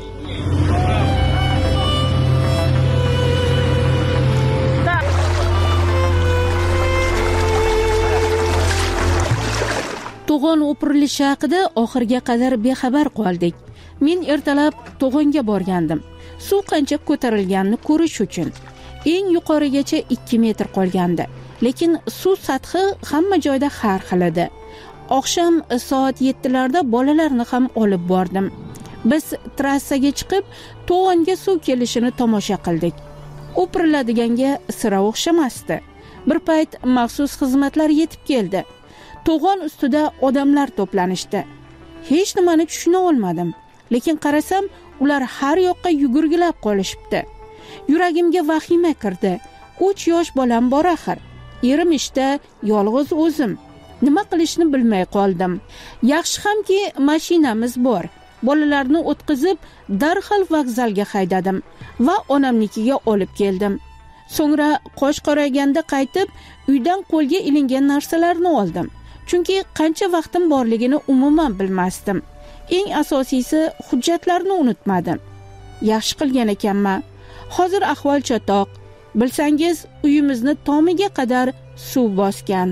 To'g'on o'pirilishi haqida oxirga qadar bexabar qoldik. Men ertalab to'g'onga borgandim. Suv qancha ko'tarilganini ko'rish uchun. Eng yuqorigacha 2 metr qolgandi, lekin suv sathi hamma joyda har xil edi. Oqshom soat 7larda bolalarni ham olib bordim. Biz trassaga chiqib, to'g'onga suv kelishini tomosha qildik. O'piriladiganga sira o'xshamasdi. Bir payt maxsus xizmatlar yetib keldi. To'g'on ustida odamlar to'planishdi. Hech nimani tushuna olmadim, lekin qarasam, ular har yoqqa yugurgilab qolishibdi. Yuragimga vahima kirdi. 3 yosh bolam bor axir. Erim ishda, yolg'iz o'zim. Nima qilishni bilmay qoldim. Yaxshi hamki mashinamiz bor. Bolalarni o'tkazib, darhol vokzalga haydadim va onamnikiga olib keldim. So'ngra qosh qorayganda qaytib, uydan qo'lga ilingan narsalarni oldim. Chunki qancha vaqtim borligini umuman bilmasdim. Eng asosiysi, hujjatlarni unutmadim. Yaxshi qilgan ekanman. Hozir ahvol chatoq. Bilsangiz, uyimizni tomiga qadar suv bosgan.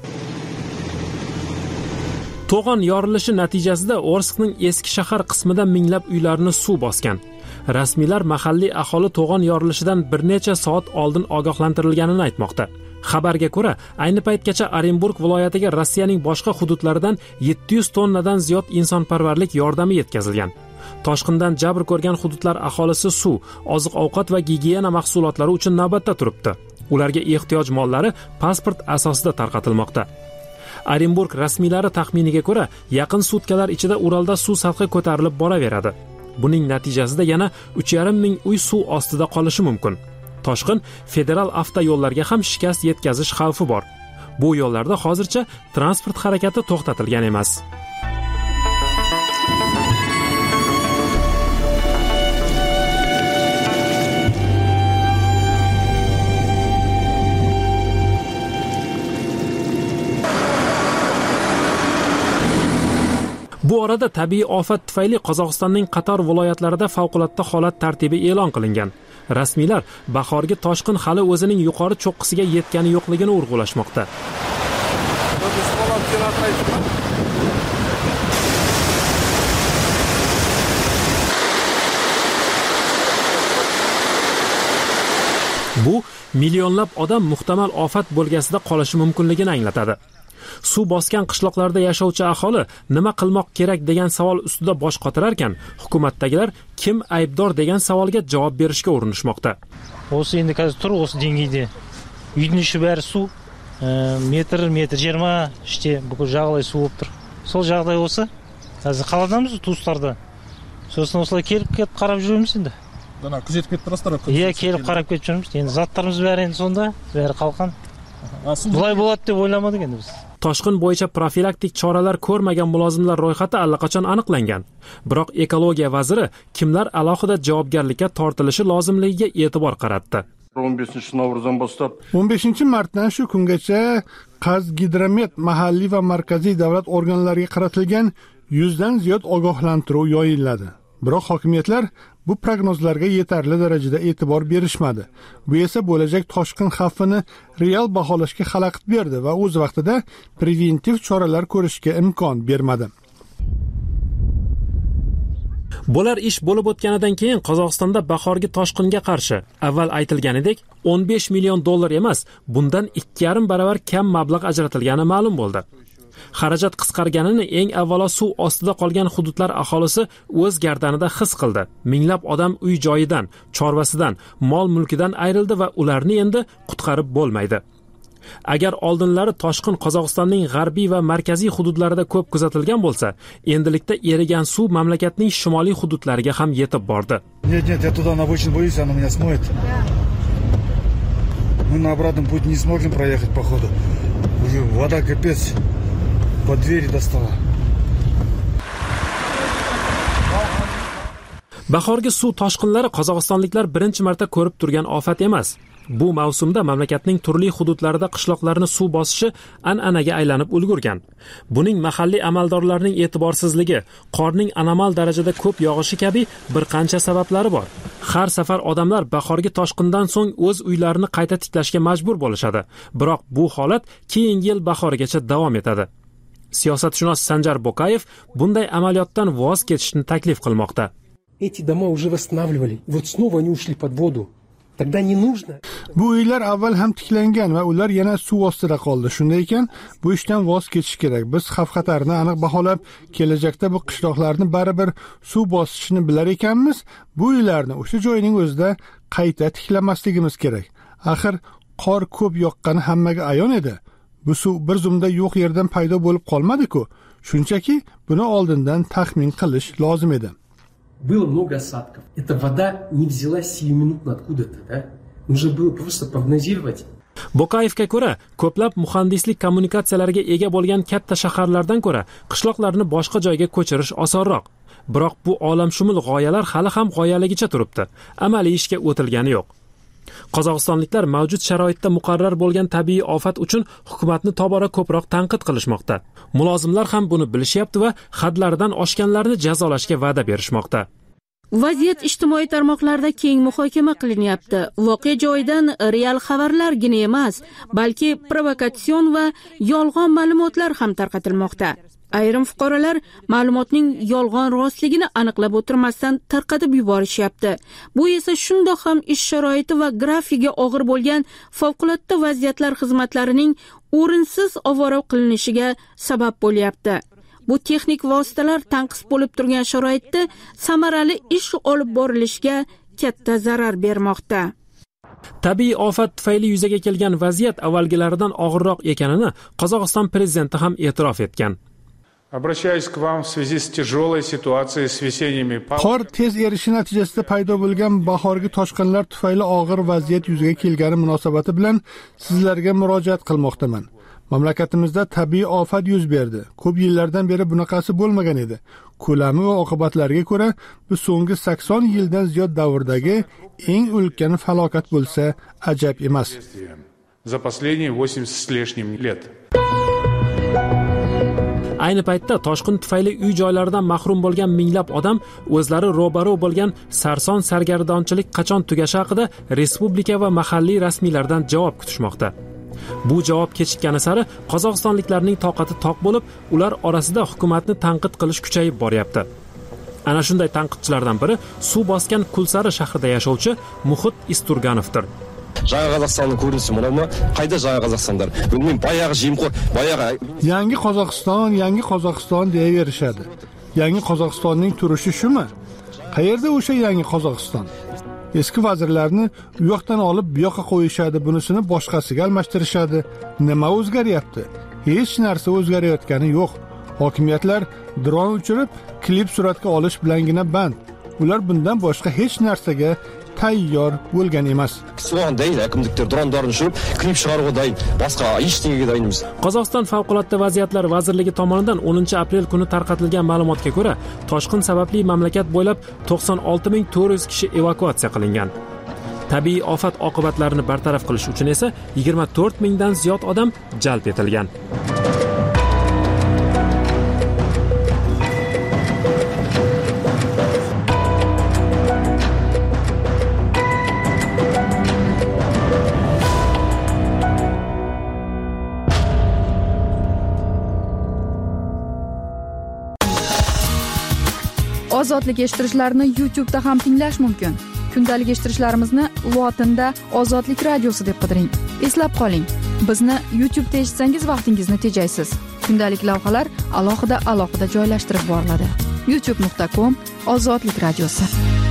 To'g'on yorilishi natijasida Orskning eski shahar qismida minglab uylarni suv bosgan. Rasmiylar mahalliy aholi to'g'on yorilishidan bir necha soat oldin ogohlantirilganini aytmoqda. Xabarga ko'ra, ayni paytgacha Orenburg viloyatiga Rossiyaning boshqa hududlaridan 700 tonnadan ziyod insonparvarlik yordami yetkazilgan. Toshqindan jabr ko'rgan hududlar aholisi suv, oziq-ovqat va gigiyena mahsulotlari uchun navbatda turibdi. Ularga ehtiyoj mollari pasport asosida tarqatilmoqda. Orenburg rasmiylari taxminiga ko'ra, yaqin sutkalar ichida Uralda suv sathi ko'tarilib boraveradi. Buning natijasida yana 3,5 ming uy suv ostida qolishi mumkin. Toshqin federal avtoyo'llarga ham shikast yetkazish xavfi bor. Bu yo'llarda hozircha transport harakati to'xtatilgan emas. Bu orada tabiiy ofat tufayli Qozog'istonning qator viloyatlarida favqulodda holat tartibi e'lon qilingan. Rasmiylar bahorgi toshqin hali o'zining yuqori cho'qqisiga yetgani yo'qligini urg'ulashmoqda. Bu millionlab odam muhtamal ofat bo'lgasida qolishi mumkinligini anglatadi. Suv bosgan qishloqlarda yashovchi aholi nima qilmoq kerak degan savol ustida bosh qotirar ekan, hukumatdagilar kim aybdor degan savolga javob berishga urinishmoqda. O'si endi hozir tur o'si dengeyde. Uyning ichi bari suv, metr 20 ishte bu жағалай suv bo'lib tur. Сол жағдай olsa, hozir qaladamiz tuuslarda. So'sini oslar kelib qarab жүрміз енді. Dana kuzatib ketib turasizlar. Iya, kelib qarab ketib жүрміз. Endi zatlarimiz bari endi sonda, bari qalqan. Bulay bo'ladi deb o'ylamadik endi biz. Toshqin bo'yicha profilaktik choralar ko'rmagan mulozimlar ro'yxati allaqachon aniqlangan. Biroq ekologiya vaziri kimlar alohida javobgarlikka tortilishi lozimligiga e'tibor qaratdi. 15 martdan shu kungacha Qazgidromet mahalliy va markaziy davlat organlariga qaratilgan 100 dan ziyod ogohlantiruv yo'yiladi. Biroq hokimiyatlar bu prognozlarga yetarli darajada e'tibor berishmadi. Bu esa bo'lajak toshqin xavfini real baholashga xalaqit berdi va o'z vaqtida preventiv choralar ko'rishga imkon bermadi. Bular ish bo'lib o'tganidan keyin Qozog'istonda bahorgi toshqinga qarshi avval aytilganidek 15 million dollar emas, bundan 2,5 baravar kam mablag' ajratilgani ma'lum bo'ldi. Xarajat qisqarganini eng avvalo suv ostida qolgan hududlar aholisi o'z gardanida his qildi. Minglab odam uy joyidan, chorvasidan, mol-mulkidan ayrildi va ularni endi qutqarib bo'lmaydi. Agar oldinlari toshqin Qozog'istonning g'arbiy va markaziy hududlarida ko'p kuzatilgan bo'lsa, endilikda erigan suv mamlakatning shimoliy hududlariga ham yetib bordi. Нет, я туда на обочину боюсь, она меня смоет. Мы на обратном пути не сможем проехать по ходу. Уже вода капец под двери достала. Bahorgi suv toshqinlari qozog'istonliklar birinchi marta ko'rib turgan ofat emas. Bu mavsumda mamlakatning turli hududlarida qishloqlarni suv bosishi an'anaga aylanib ulgurgan. Buning mahalliy amaldorlarning e'tiborsizligi, qorning anormal darajada ko'p yog'ishi kabi bir qancha sabablari bor. Har safar odamlar bahorgi toshqindan so'ng o'z uylarini qayta tiklashga majbur bo'lishadi. Biroq bu holat keyingi yil bahorigacha davom etadi. Siyosatshunos Sanjar Bokayev bunday amaliyotdan voz kechishni taklif qilmoqda. Эти дома уже восстанавливали, вот снова они ушли под воду. Тогда не нужно. Bu uylar avval ham tiklangan va ular yana suv ostida qoldi. Shunday ekan, bu ishdan voz kechish kerak. Biz xavf-xatarni aniq baholab, kelajakda bu qishloqlarni baribir suv bosishini bilar ekanmiz, bu uylarni o'sha joyning o'zida qayta tiklamasligimiz kerak. Axir qor ko'p yoqqani hammaga ayon edi. Bu suv bir zumda yo'q yerdan paydo bo'lib qolmadi-ku. Shunchaki buni oldindan taxmin qilish lozim edi. Было много осадков. Эта вода не взялась сиюминутно откуда-то, да? Нужно было просто прогнозировать. Bokaevga ko'ra, ko'plab muhandislik kommunikatsiyalariga ega bo'lgan katta shaharlardan ko'ra qishloqlarni boshqa joyga ko'chirish osonroq. Biroq bu olamshumul g'oyalar hali ham g'oyaligicha turibdi. Amaliy ishga o'tilgani yo'q. Qozog'istonliklar mavjud sharoitda muqarrar bo'lgan tabiiy ofat uchun hukumatni tobora ko'proq tanqid qilishmoqda. Mulozimlar ham buni bilishyapti va hadlaridan oshganlarni jazolashga va'da berishmoqda. Vaziyat ijtimoiy tarmoqlarda keng muhokama qilinyapti. Voqea joyidan real xabarlargina emas, balki provokatsion va yolg'on ma'lumotlar ham tarqatilmoqda. Ayrim fuqarolar ma'lumotning yolg'on rostligini aniqlab o'tirmasdan tarqatib yuborishyapti. Bu esa shundoq ham ish sharoiti va grafika og'ir bo'lgan favqulodda vaziyatlar xizmatlarining o'rinsiz ovora qilinishiga sabab bo'lyapti. Bu texnik vositalar tanqis bo'lib turgan sharoitda samarali ish olib borilishiga katta zarar bermoqda. Tabiiy ofat tufayli yuzaga kelgan vaziyat avvalgilaridan og'irroq ekanini Qozog'iston prezidenti ham e'tirof etgan. Обращаюсь к вам в связи с тяжелой ситуацией с весенними qor tez erishi natijasida paydo bo'lgan bahorgi toshqinlar tufayli og'ir vaziyat yuzaga kelgani munosabati bilan sizlarga murojaat qilmoqdaman. Mamlakatimizda tabiiy ofat yuz berdi. Ko'p yillardan beri bunaqasi bo'lmagan edi. Ko'lami va oqibatlariga ko'ra bu so'nggi 80 yildan ziyod davrdagi eng ulkan falokat bo'lsa ajab emas. За последние 80 с лишним лет. Ayni paytda toshqin tufayli uy-joylaridan mahrum bo'lgan minglab odam o'zlari ro'baro bo'lgan sarson sargardonchilik qachon tugashi haqida respublika va mahalliy rasmiylardan javob kutishmoqda. Bu javob kechikkani sari qozog'istonliklarning toqati toq bo'lib, ular orasida hukumatni tanqid qilish kuchayib boryapti. Ana shunday tanqidchilardan biri suv bosgan Kulsari shahrida yashovchi Muhit Isturganovdir. Жаңа Қазақстанның көрінісі мынау ма? Қайда жаңа Қазақстандар? Білмеймін, баяғы жемқор, баяғы yangi Qozog'iston deyaverishadi. Yangi Qozog'istonning turishi shumi? Qayerda o'sha yangi Qozog'iston? Eski vazirlarni u yoqdan olib bu yoqqa qo'yishadi, bunisini boshqasiga almashtirishadi. Nima o'zgaryapti? Hech narsa o'zgarayotgani yo'q. Hokimiyatlar dron uchirib, klip suratga olish bilangina band. Ular bundan boshqa hech narsaga tayyor bo'lgan emas. So'g'an dayın әкімдіктер дрондарны ұшырып, клип шығаруға дайын, басқа ештеңеге дайынбыз. Qozog'iston favqulodda vaziyatlar vazirligi tomonidan 10-aprel kuni tarqatilgan ma'lumotga ko'ra, toshqin sababli mamlakat bo'ylab 96,400 kishi evakuatsiya qilingan. Tabiiy ofat oqibatlarini bartaraf qilish uchun esa 24,000 dan ziyod odam jalb etilgan. Ozodlik eshittirishlarni YouTube'da ham tinglash mumkin. Kundalik eshittirishlarimizni lotinda Ozodlik radiosi deb qidiring. Eslab qoling, bizni YouTube'da eshitsangiz vaqtingizni tejaysiz. Kundalik lavhalar alohida joylashtirib boriladi. youtube.com/Ozodlik radiosi.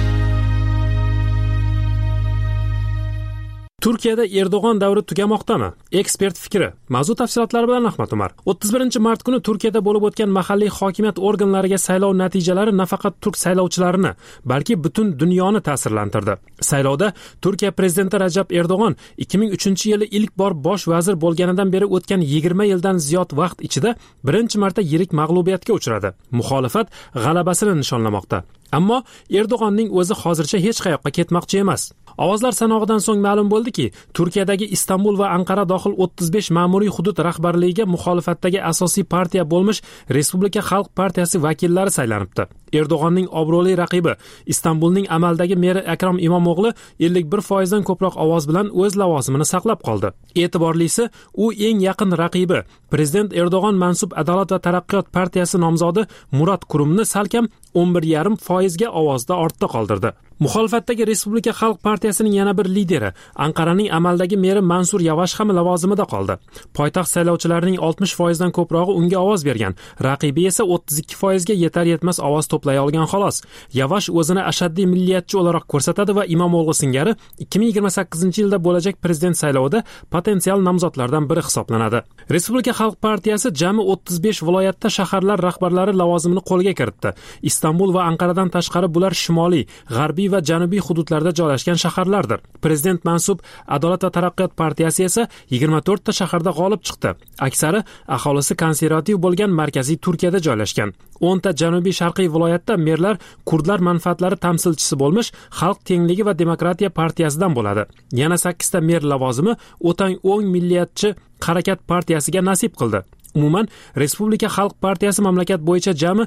Turkiyada Erdo'g'on davri tugamoqdami? Ekspert fikri. Mavzu tafsilotlari bilan Ahmad Umar. 31-mart kuni Turkiyada bo'lib o'tgan mahalliy hokimiyat organlariga saylov natijalari nafaqat turk saylovchilarini, balki butun dunyoni ta'sirlantirdi. Saylovda Turkiya prezidenti Rajab Erdo'g'on 2003-yili ilk bor bosh vazir bo'lganidan beri o'tgan 20 yildan ziyod vaqt ichida birinchi marta yirik mag'lubiyatga uchradi. Muxolifat g'alabasini nishonlamoqda. Ammo Erdo'g'onning o'zi hozircha hech qayoqqa ketmoqchi emas. Ovozlar sanog'idan so'ng ma'lum bo'ldiki, Turkiyadagi Istanbul va Anqara dohil 35 ma'muriy hudud rahbarligiga muxolifatdagi asosiy partiya bo'lmish Respublika Xalq partiyasi vakillari saylanibdi. Erdo'g'onning obro'li raqibi Istanbulning amaldagi meri Akrom Imomog'li 51% dan ko'proq ovoz bilan o'z lavozimini saqlab qoldi. E'tiborlisi, u eng yaqin raqibi prezident Erdo'g'on mansub Adolat va taraqqiyot partiyasi nomzodi Murat Kurumni salkam 11,5% ga ovozda ortda qoldirdi. Muxolifatdagi Respublika Xalq partiyasining yana bir lideri Anqaraning amaldagi meri Mansur Yavash ham lavozimida qoldi. Poytaxt saylovchilarining 60% dan ko'prog'i unga ovoz bergan. Raqibi esa 32% ga yetar yetmas ovoz to'play olgan xolos. Yavash o'zini ashaddiy milliyatchi o'laroq ko'rsatadi va Imomog'li singari 2028-yilda bo'lajak prezident saylovida potensial nomzodlardan biri hisoblanadi. Respublika Xalq partiyasi jami 35 viloyatda shaharlar rahbarlari lavozimini qo'lga kiritdi. Istanbul va Anqaradan tashqari bular shimoliy, g'arbiy va janubiy hududlarda joylashgan shaharlardir. Prezident mansub Adolat va taraqqiyot partiyasi esa 24 ta shaharda g'olib chiqdi. Aksari aholisi konservativ bo'lgan markaziy Turkiyada joylashgan. 10 ta janubiy sharqiy viloyatda merlar kurdlar manfaatlari tamsilchisi bo'lmish Xalq tengligi va demokratiya partiyasidan bo'ladi. Yana 8 ta mer lavozimi o'tang o'ng milliyatchi harakat partiyasiga nasib qildi. Umuman, Respublika Xalq partiyasi mamlakat bo'yicha jami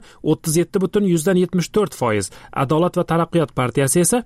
37,74%, Adolat va taraqqiyot partiyasi esa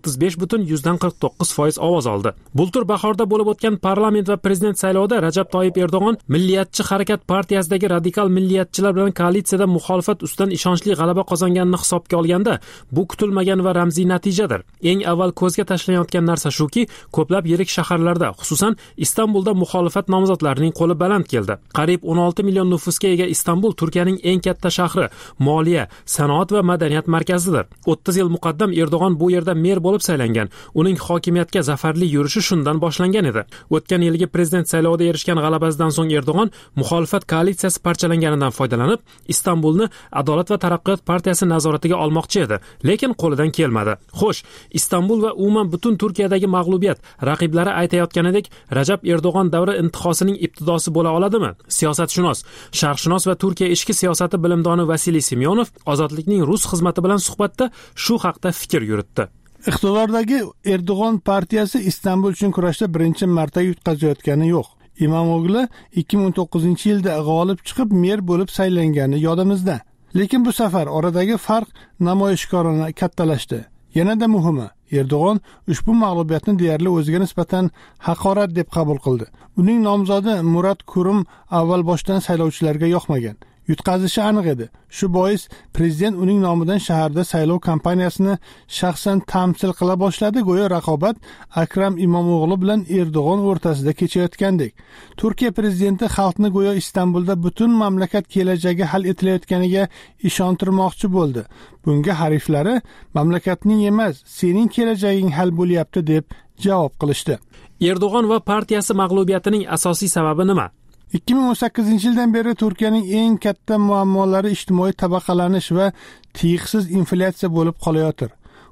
35,49% ovoz oldi. Bultur bahorda bo'lib o'tgan parlament va prezident saylovida Rajab Toyib Erdo'g'on Milliyatchi harakat partiyasidagi radikal milliyatchilar bilan koalitsiyada muxolifat ustidan ishonchli g'alaba qozonganini hisobga olganda, bu kutilmagan va ramziy natijadir. Eng avval ko'zga tashlanayotgan narsa shuki, ko'plab yirik shaharlarda, xususan Istanbulda muxolifat nomzodlarining qo'li baland keldi. Qariyb 16 million nufusga ega Istanbul Turkiyaning eng katta shahri, moliya, sanoat va madaniyat markazidir. 30 yil muqaddam Erdo'g'on bu yerda mer bo'lib saylangan. Uning hokimiyatga zafarli yurishi shundan boshlangan edi. O'tgan yilgi prezident saylovida erishgan g'alabasidan so'ng Erdo'g'on muxolifat koalitsiyasi parchalanganidan foydalanib, Istanbulni Adolat va taraqqiyot partiyasi nazoratiga olmoqchi edi, lekin qo'lidan kelmadi. Xo'sh, Istanbul va umuman butun Turkiyadagi mag'lubiyat raqiblari aytayotganidek Rajab Erdo'g'on davri intihosining ibtidosi bo'la oladimi? Siyosatshunos, sharqshunos va Turkiya ichki siyosati bilimdoni Vasiliy Semyonov Ozodlikning rus xizmati bilan suhbatda shu haqda fikr yuritdi. Iqtidordagi Erdo'g'on partiyasi Istanbul uchun kurashda birinchi marta yutqazayotgani yo'q. Imomog'li 2019-yilda g'olib chiqib mer bo'lib saylangani yodimizda. Lekin bu safar oradagi farq namoyishkorona kattalashdi. Yanada muhimi, Erdo'g'on ushbu mag'lubiyatni deyarli o'ziga nisbatan haqorat deb qabul qildi. Uning nomzodi Murat Kurum avval boshdan saylovchilarga yoqmagan. Yutqazishi aniq edi. Shu bois prezident uning nomidan shaharda saylov kampaniyasini shaxsan tamsil qila boshladi. Go'yo raqobat Akram Imomog'li bilan Erdo'g'on o'rtasida kechayotgandek. Turkiya prezidenti xalqni go'yo Istanbulda butun mamlakat kelajagi hal etilayotganiga ishontirmoqchi bo'ldi. Bunga hariflari mamlakatning emas, sening kelajaging hal bo'lyapti deb javob qilishdi. Erdo'g'on va partiyasi mag'lubiyatining asosiy sababi nima? 2018-yildan beri Turkiyaning eng katta muammolari ijtimoiy tabaqalanish va tiyiqsiz inflyatsiya bo'lib qolayotir.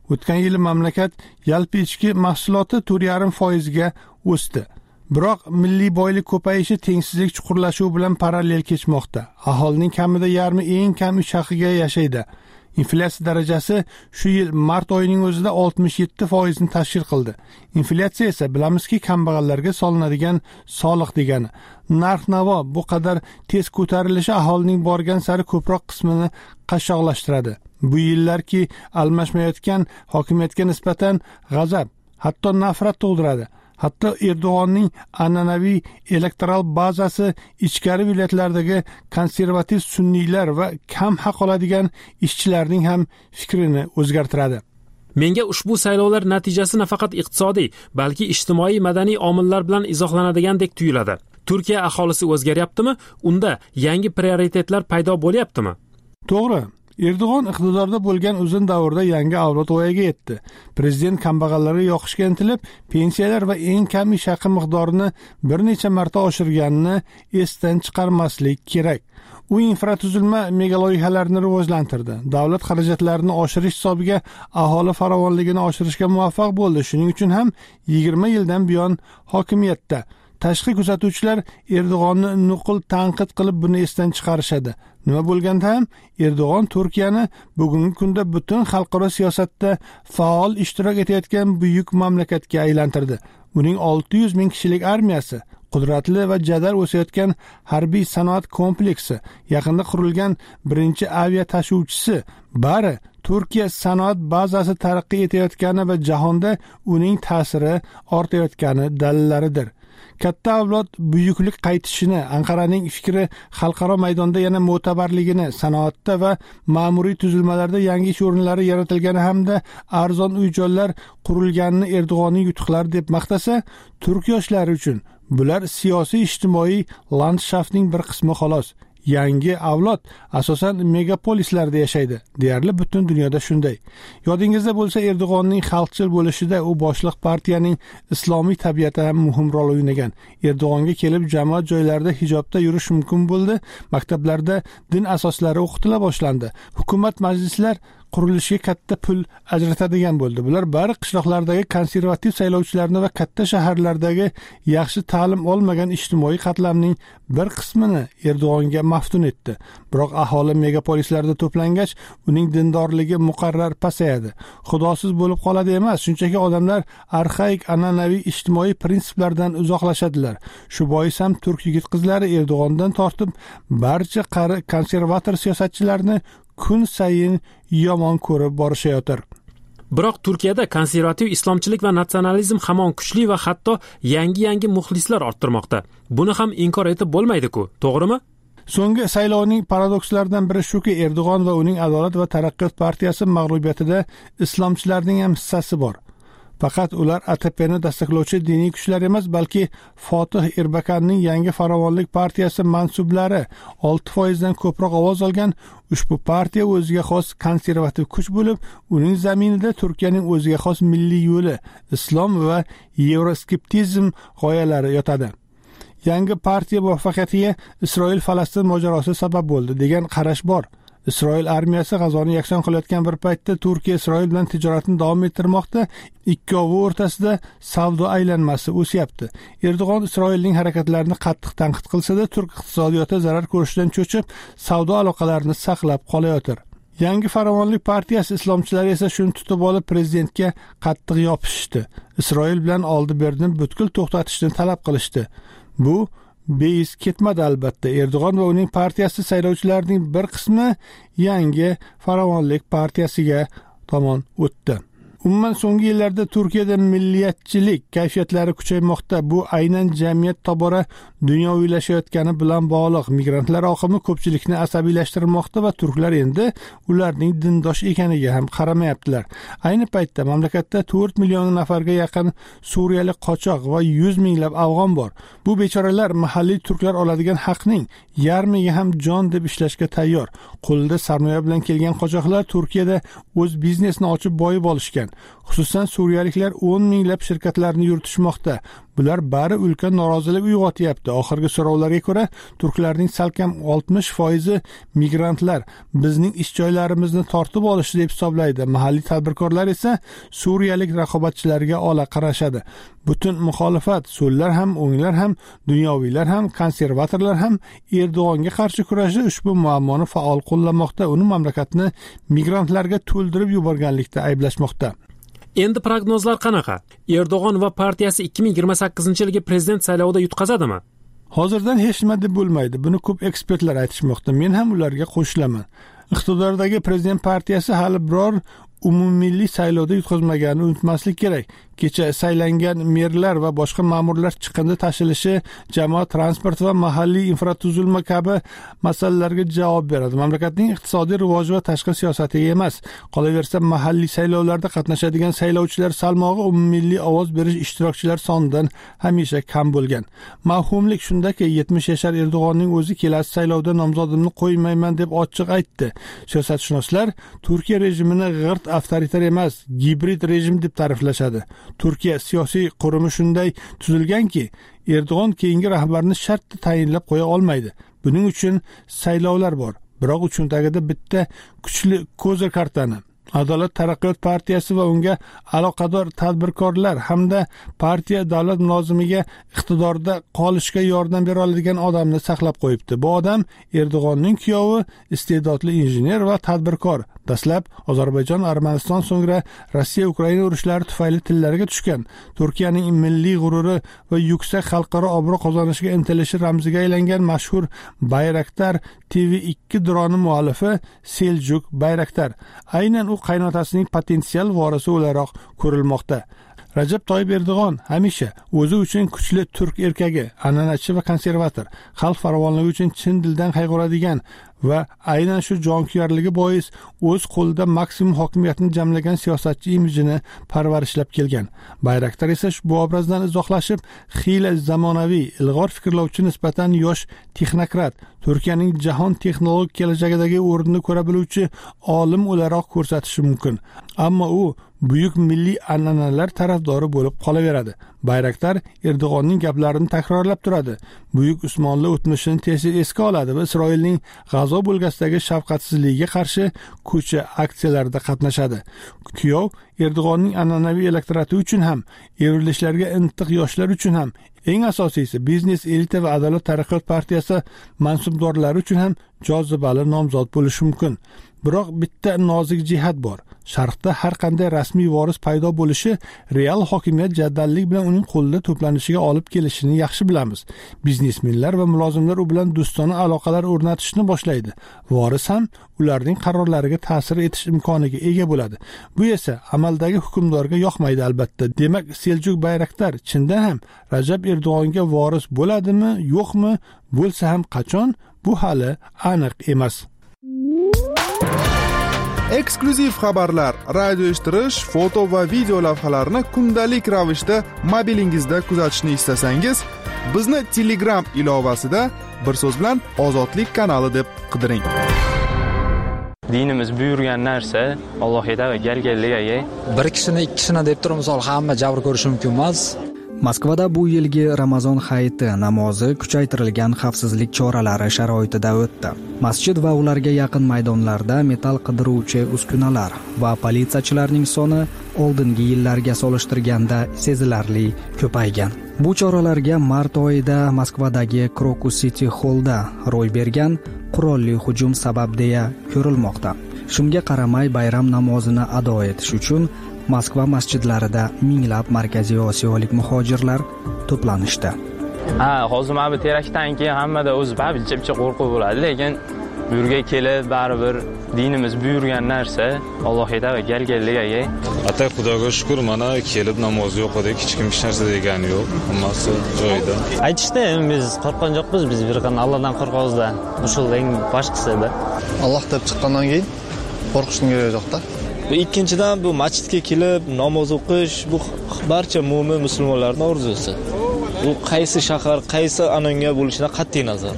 O'tgan yili mamlakat yalpi ichki mahsuloti 4,5% ga o'sdi. Biroq milliy boylik ko'payishi tengsizlik chuqurlashuvi bilan parallel kechmoqda. Aholining kamida yarmi eng kam ish haqiga yashaydi. Inflyatsiya darajasi shu yil mart oyining o'zida 67% ni tashkil qildi. Inflyatsiya esa bilamizki, kambag'allarga solinadigan soliq degani. Narx-navo bu qadar tez ko'tarilishi aholining borgan sari ko'proq qismini qashshoqlashtiradi. Bu yillarki almashmayotgan hokimiyatga nisbatan g'azab, hatto nafrat tug'diradi. Hatto Erdo'g'onning an'anaviy elektoral bazasi ichkari viloyatlardagi konservativ sunniylar va kam haq oladigan ishchilarning ham fikrini o'zgartiradi. Menga ushbu saylovlar natijasi nafaqat iqtisodiy, balki ijtimoiy madaniy omillar bilan izohlanadigandek tuyuladi. Turkiya aholisi o'zgaryaptimi? Unda yangi prioritetlar paydo bo'lyaptimi? To'g'ri. Erdo'g'on iqtidorda bo'lgan uzun davrda yangi avlod voyaga yetdi. Prezident kambag'allarga yoqishga intilib, pensiyalar va eng kam ish haqi miqdorini bir necha marta oshirganini esdan chiqarmaslik kerak. U infratuzilma megaloyihalarni rivojlantirdi. Davlat xarajatlarini oshirish hisobiga aholi farovonligini oshirishga muvaffaq bo'ldi. Shuning uchun ham 20 yildan buyon hokimiyatda. Tashqi kuzatuvchilar Erdo'g'onni nuqul tanqid qilib buni esdan chiqarishadi. Nima bo'lganda ham Erdo'g'on Turkiyani bugungi kunda butun xalqaro siyosatda faol ishtirok etayotgan buyuk mamlakatga aylantirdi. Uning 600 ming kishilik armiyasi, qudratli va jadal o'sayotgan harbiy sanoat kompleksi, yaqinda qurilgan birinchi avia tashuvchisi bari Turkiya sanoat bazasi taraqqiy etayotgani va jahonda uning ta'siri ortayotgani dalillaridir. Katta avlod buyuklik qaytishini, Anqaraning fikri xalqaro maydonda yana mo'tabarligini, sanoatda va ma'muriy tuzilmalarda yangi ish o'rinlari yaratilgani hamda arzon uy-joylar qurilganini Erdo'g'onning yutuqlari deb maqtasa, turk yoshlari uchun bular siyosiy ijtimoiy landshaftning bir qismi xolos. Yangi avlod asosan megapolislarda yashaydi. Deyarli butun dunyoda shunday. Yodingizda bo'lsa, Erdo'g'onning xalqchil bo'lishida u boshliq partiyaning islomiy tabiati ham muhim rol o'ynagan. Erdo'g'onga kelib jamoat joylarida hijobda yurish mumkin bo'ldi. Maktablarda din asoslari o'qitila boshlandi. Hukumat majlislar qurilishiga katta pul ajratadigan bo'ldi. Bular bari qishloqlardagi konservativ saylovchilarni va katta shaharlardagi yaxshi ta'lim olmagan ijtimoiy qatlamning bir qismini Erdo'g'onga maftun etdi. Biroq aholi megapolislarda to'plangach, uning dindorligi muqarrar pasayadi. Xudosiz bo'lib qoladi emas, shunchaki odamlar arxaik an'anaviy ijtimoiy prinsiplardan uzoqlashadilar. Shu bois ham turk yigit-qizlari Erdo'g'ondan tortib barcha qari konservator siyosatchilarni kun sayin yomon ko'rib borishayotir. Biroq Turkiyada konservativ islomchilik va natsionalizm hamon kuchli va hatto yangi muxlislar orttirmoqda. Buni ham inkor etib bo'lmaydi-ku, to'g'rimi? So'nggi saylovning paradokslaridan biri shuki, Erdo'g'on va uning Adolat va taraqqiyot partiyasi mag'lubiyatida islomchilarning ham hissasi bor. Faqat ular ATPni dastaklovchi diniy kuchlar emas, balki Fotih Erbakanning yangi farovonlik partiyasi mansublari 6% dan ko'proq ovoz olgan. Ushbu partiya o'ziga xos konservativ kuch bo'lib, uning zaminida Turkiyaning o'ziga xos milliy yo'li, islom va yevroskeptizm g'oyalari yotadi. Yangi partiya muvaffaqiyatiga Isroil-Falastin mojarosi sabab bo'ldi degan qarash bor. Isroil armiyasi G'azoni yakson qilayotgan bir paytda Turkiya Isroil bilan tijoratni davom ettirmoqda, ikkovi o'rtasida savdo aylanmasi o'syapti. Erdo'g'on Isroilning harakatlarini qattiq tanqid qilsa-da, turk iqtisodiyoti zarar ko'rishdan cho'chib, savdo aloqalarini saqlab qolayotir. Yangi farovonlik partiyasi islomchilari esa shuni tutib olib prezidentga qattiq yopishishdi. Isroil bilan oldi-berni butkul to'xtatishni talab qilishdi. Bu beis ketmadi albatta. Erdo'g'on va uning partiyasi saylovchilarining bir qismi yangi farovonlik partiyasiga tomon o'tdi. Umuman so'nggi yillarda Turkiyada milliyatchilik kayfiyatlari kuchaymoqda. Bu aynan jamiyat tobora dunyoviylashayotgani bilan bog'liq. Migrantlar oqimi ko'pchilikni asabiylashtirmoqda va turklar endi ularning dindosh ekaniga ham qaramayaptilar. Ayni paytda mamlakatda 4 million nafarga yaqin suriyalik qochoq va 100 minglab afg'on bor. Bu bechoralar mahalliy turklar oladigan haqning yarmiga ham jon deb ishlashga tayyor. Qo'lida sarmoya bilan kelgan qochoqlar Turkiyada o'z biznesini ochib boyib olishgan. tushgan. Xususan suriyaliklar 10 minglab shirkatlarni yuritishmoqda. Bular bari ulkan norozilik uyg'otyapti. Oxirgi so'rovlarga ko'ra, turklarning salkam 60% migrantlar bizning ish joylarimizni tortib olishdi deb hisoblaydi. Mahalliy tadbirkorlar esa suriyalik raqobatchilarga ola qarashadi. Butun muxolifat, so'llar ham, o'nglar ham, dunyoviylar ham, konservatorlar ham Erdo'g'onga qarshi kurashda ushbu muammoni faol qo'llamoqda. Uni mamlakatni migrantlarga to'ldirib yuborganlikda ayblashmoqda. Endi prognozlar qanaqa? Erdo'g'on va partiyasi 2028-yilgi prezident saylovida yutqazadimi? Hozirdan hech nima deb bo'lmaydi. Buni ko'p ekspertlar aytishmoqda. Men ham ularga qo'shilaman. Iqtidordagi prezident partiyasi hali biror umummilliy saylovda yutqazmaganini unutmaslik kerak. Kecha saylangan merlar va boshqa ma'murlar chiqindi tashilishi, jamoat transport va mahalliy infratuzilma kabi masalalarga javob beradi. Mamlakatning iqtisodiy rivoji va tashqi siyosatiga emas. Qolaversa, mahalliy saylovlarda qatnashadigan saylovchilar salmog'i umummilliy ovoz berish ishtirokchilar sonidan hamisha kam bo'lgan. Mavhumlik shundaki, 70 yashar Erdo'g'onning o'zi kelasi saylovda nomzodimni qo'ymayman deb ochiq aytdi. Siyosatshunoslar Turkiya rejimini g'irt avtoritar emas, gibrid rejim deb ta'riflashadi. Turkiya siyosiy qurumi shunday tuzilganki, Erdo'g'on keyingi rahbarni shartda tayinlab qo'ya olmaydi. Buning uchun saylovlar bor. Biroq uchun tagida bitta kuchli ko'za kartani Adolat taraqqiyot partiyasi va unga aloqador tadbirkorlar hamda partiya davlat mulozimiga iqtidorda qolishga yordam bera oladigan odamni saqlab qo'yibdi. Bu odam Erdo'g'onning kuyovi, iste'dodli injener va tadbirkor. Dastlab Ozarbayjon, Armaniston, so'ngra Rossiya-Ukraina urushlari tufayli tillariga tushgan. Turkiyaning milliy g'ururi va yuksak xalqaro obro' qozonishiga intilishi ramziga aylangan mashhur Bayraktar TV2 droni muallifi Seljuk Bayraktar. Aynan u qaynotasining potensial vorisi o'laroq ko'rilmoqda. Rajab Toyyib Erdo'g'on hamisha o'zi uchun kuchli turk erkagi, an'anachi va konservator, xalq farovonligi uchun chin dildan qayg'uradigan va aynan shu jonkuyarligi bois o'z qo'lida maksimum hokimiyatni jamlagan siyosatchi imijini parvarishlab kelgan. Bayraktar esa bu obrazdan izohlashib, xiyla zamonaviy, ilg'or fikrlovchi nisbatan yosh texnokrat, Turkiyaning jahon texnologik kelajagidagi o'rnini ko'ra biluvchi olim o'laroq ko'rsatishi mumkin. Ammo u buyuk milliy an'analar tarafdori bo'lib qolaveradi. Bayraktar Erdo'g'onning gaplarini takrorlab turadi. Buyuk Usmonli o'tmishini tez esga oladi va Isroilning G'azo bo'lgasidagi shafqatsizligiga qarshi ko'cha aksiyalarida qatnashadi. Kuyov Erdo'g'onning an'anaviy elektorati uchun ham, evrilishlarga intiq yoshlar uchun ham, eng asosiysi biznes elita va Adolat taraqqiyot partiyasi mansubdorlari uchun ham jozibali nomzod bo'lishi mumkin. Biroq bitta nozik jihat bor. Sharqda har qanday rasmiy voris paydo bo'lishi real hokimiyat jaddallik bilan uning qo'lida to'planishiga olib kelishini yaxshi bilamiz. Biznesmenlar va mulozimlar u bilan do'stona aloqalar o'rnatishni boshlaydi. Voris ham ularning qarorlariga ta'sir etish imkoniga ega bo'ladi. Bu esa amaldagi hukmdorga yoqmaydi albatta. Demak, Seljuk Bayraktar chindan ham Rajab Erdo'g'onga voris bo'ladimi, yo'qmi? Bo'lsa ham qachon? Bu hali aniq emas. Eksklyuziv xabarlar, radio eshittirish, foto va video lavhalarni kundalik ravishda mobilingizda kuzatishni istasangiz, bizni Telegram ilovasida bir so'z bilan Ozodlik kanali deb qidiring. Dinimiz buyurgan narsa Allohga va galgalligiga bir kishini ikki kishini deb turib misol hamma jabr ko'rishi mumkin emas. Moskvada bu yilgi Ramazon hayiti namozi kuchaytirilgan xavfsizlik choralari sharoitida o'tdi. Masjid va ularga yaqin maydonlarda metal qidiruvchi uskunalar va politsiyachilarning soni oldingi yillarga solishtirganda sezilarli ko'paygan. Bu choralarga mart oyida Moskvadagi Krokus City Hallda ro'y bergan qurolli hujum sabab deya ko'rilmoqda. Shunga qaramay bayram namozini ado etish uchun Moskva masjidlarida minglab markaziy osiyolik muhojirlar to'planishdi. Hozir mana bu teraktdan keyin hammada o'zi bilcha qo'rquv bo'ladi, lekin bu yerga kelib baribir dinimiz buyurgan narsa Allohga va galgalligiga. Ata Xudoga shukr, mana kelib namoz o'qidik, hech kim hech narsa degani yo'q, hammasi joyida. Aytishda biz qo'rqgan yo'qmiz, biz bir qanday Allohdan qo'rqamiz-da. Shu eng boshqasida. Alloh deb chiqqandan keyin qo'rqishning keragi yo'q-da. Ikkinchidan bu masjidga kelib namoz o'qish bu barcha mu'min musulmonlarning orzusi. Bu qaysi shahar, qaysi anonga bo'lishidan qat'iy nazar.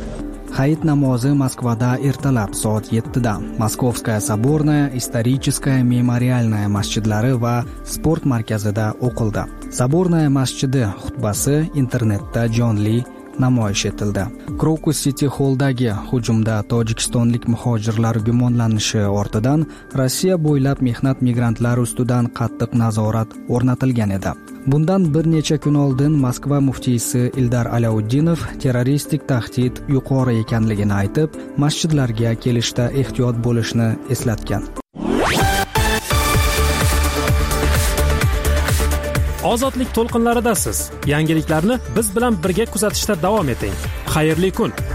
Hayit namozi Moskvada ertalab soat 7 da Moskovskaya Sabornaya, Историческая Memorialnaya masjidlari va sport markazida o'qildi. Sabornaya masjidi xutbasi internetda jonli namoyish etildi. Crocus City Hall'dagi hujumda tojikistonlik muhojirlar gumonlanishi ortidan Rossiya bo'ylab mehnat migrantlari ustidan qattiq nazorat o'rnatilgan edi. Bundan bir necha kun oldin Moskva muftiysi Ildar Alauddinov terroristik tahdid yuqori ekanligini aytib, masjidlarga kelishda ehtiyot bo'lishni eslatgan. Ozodlik to'lqinlaridasiz. Yangiliklarni biz bilan birga kuzatishda davom eting. Xayrli kun.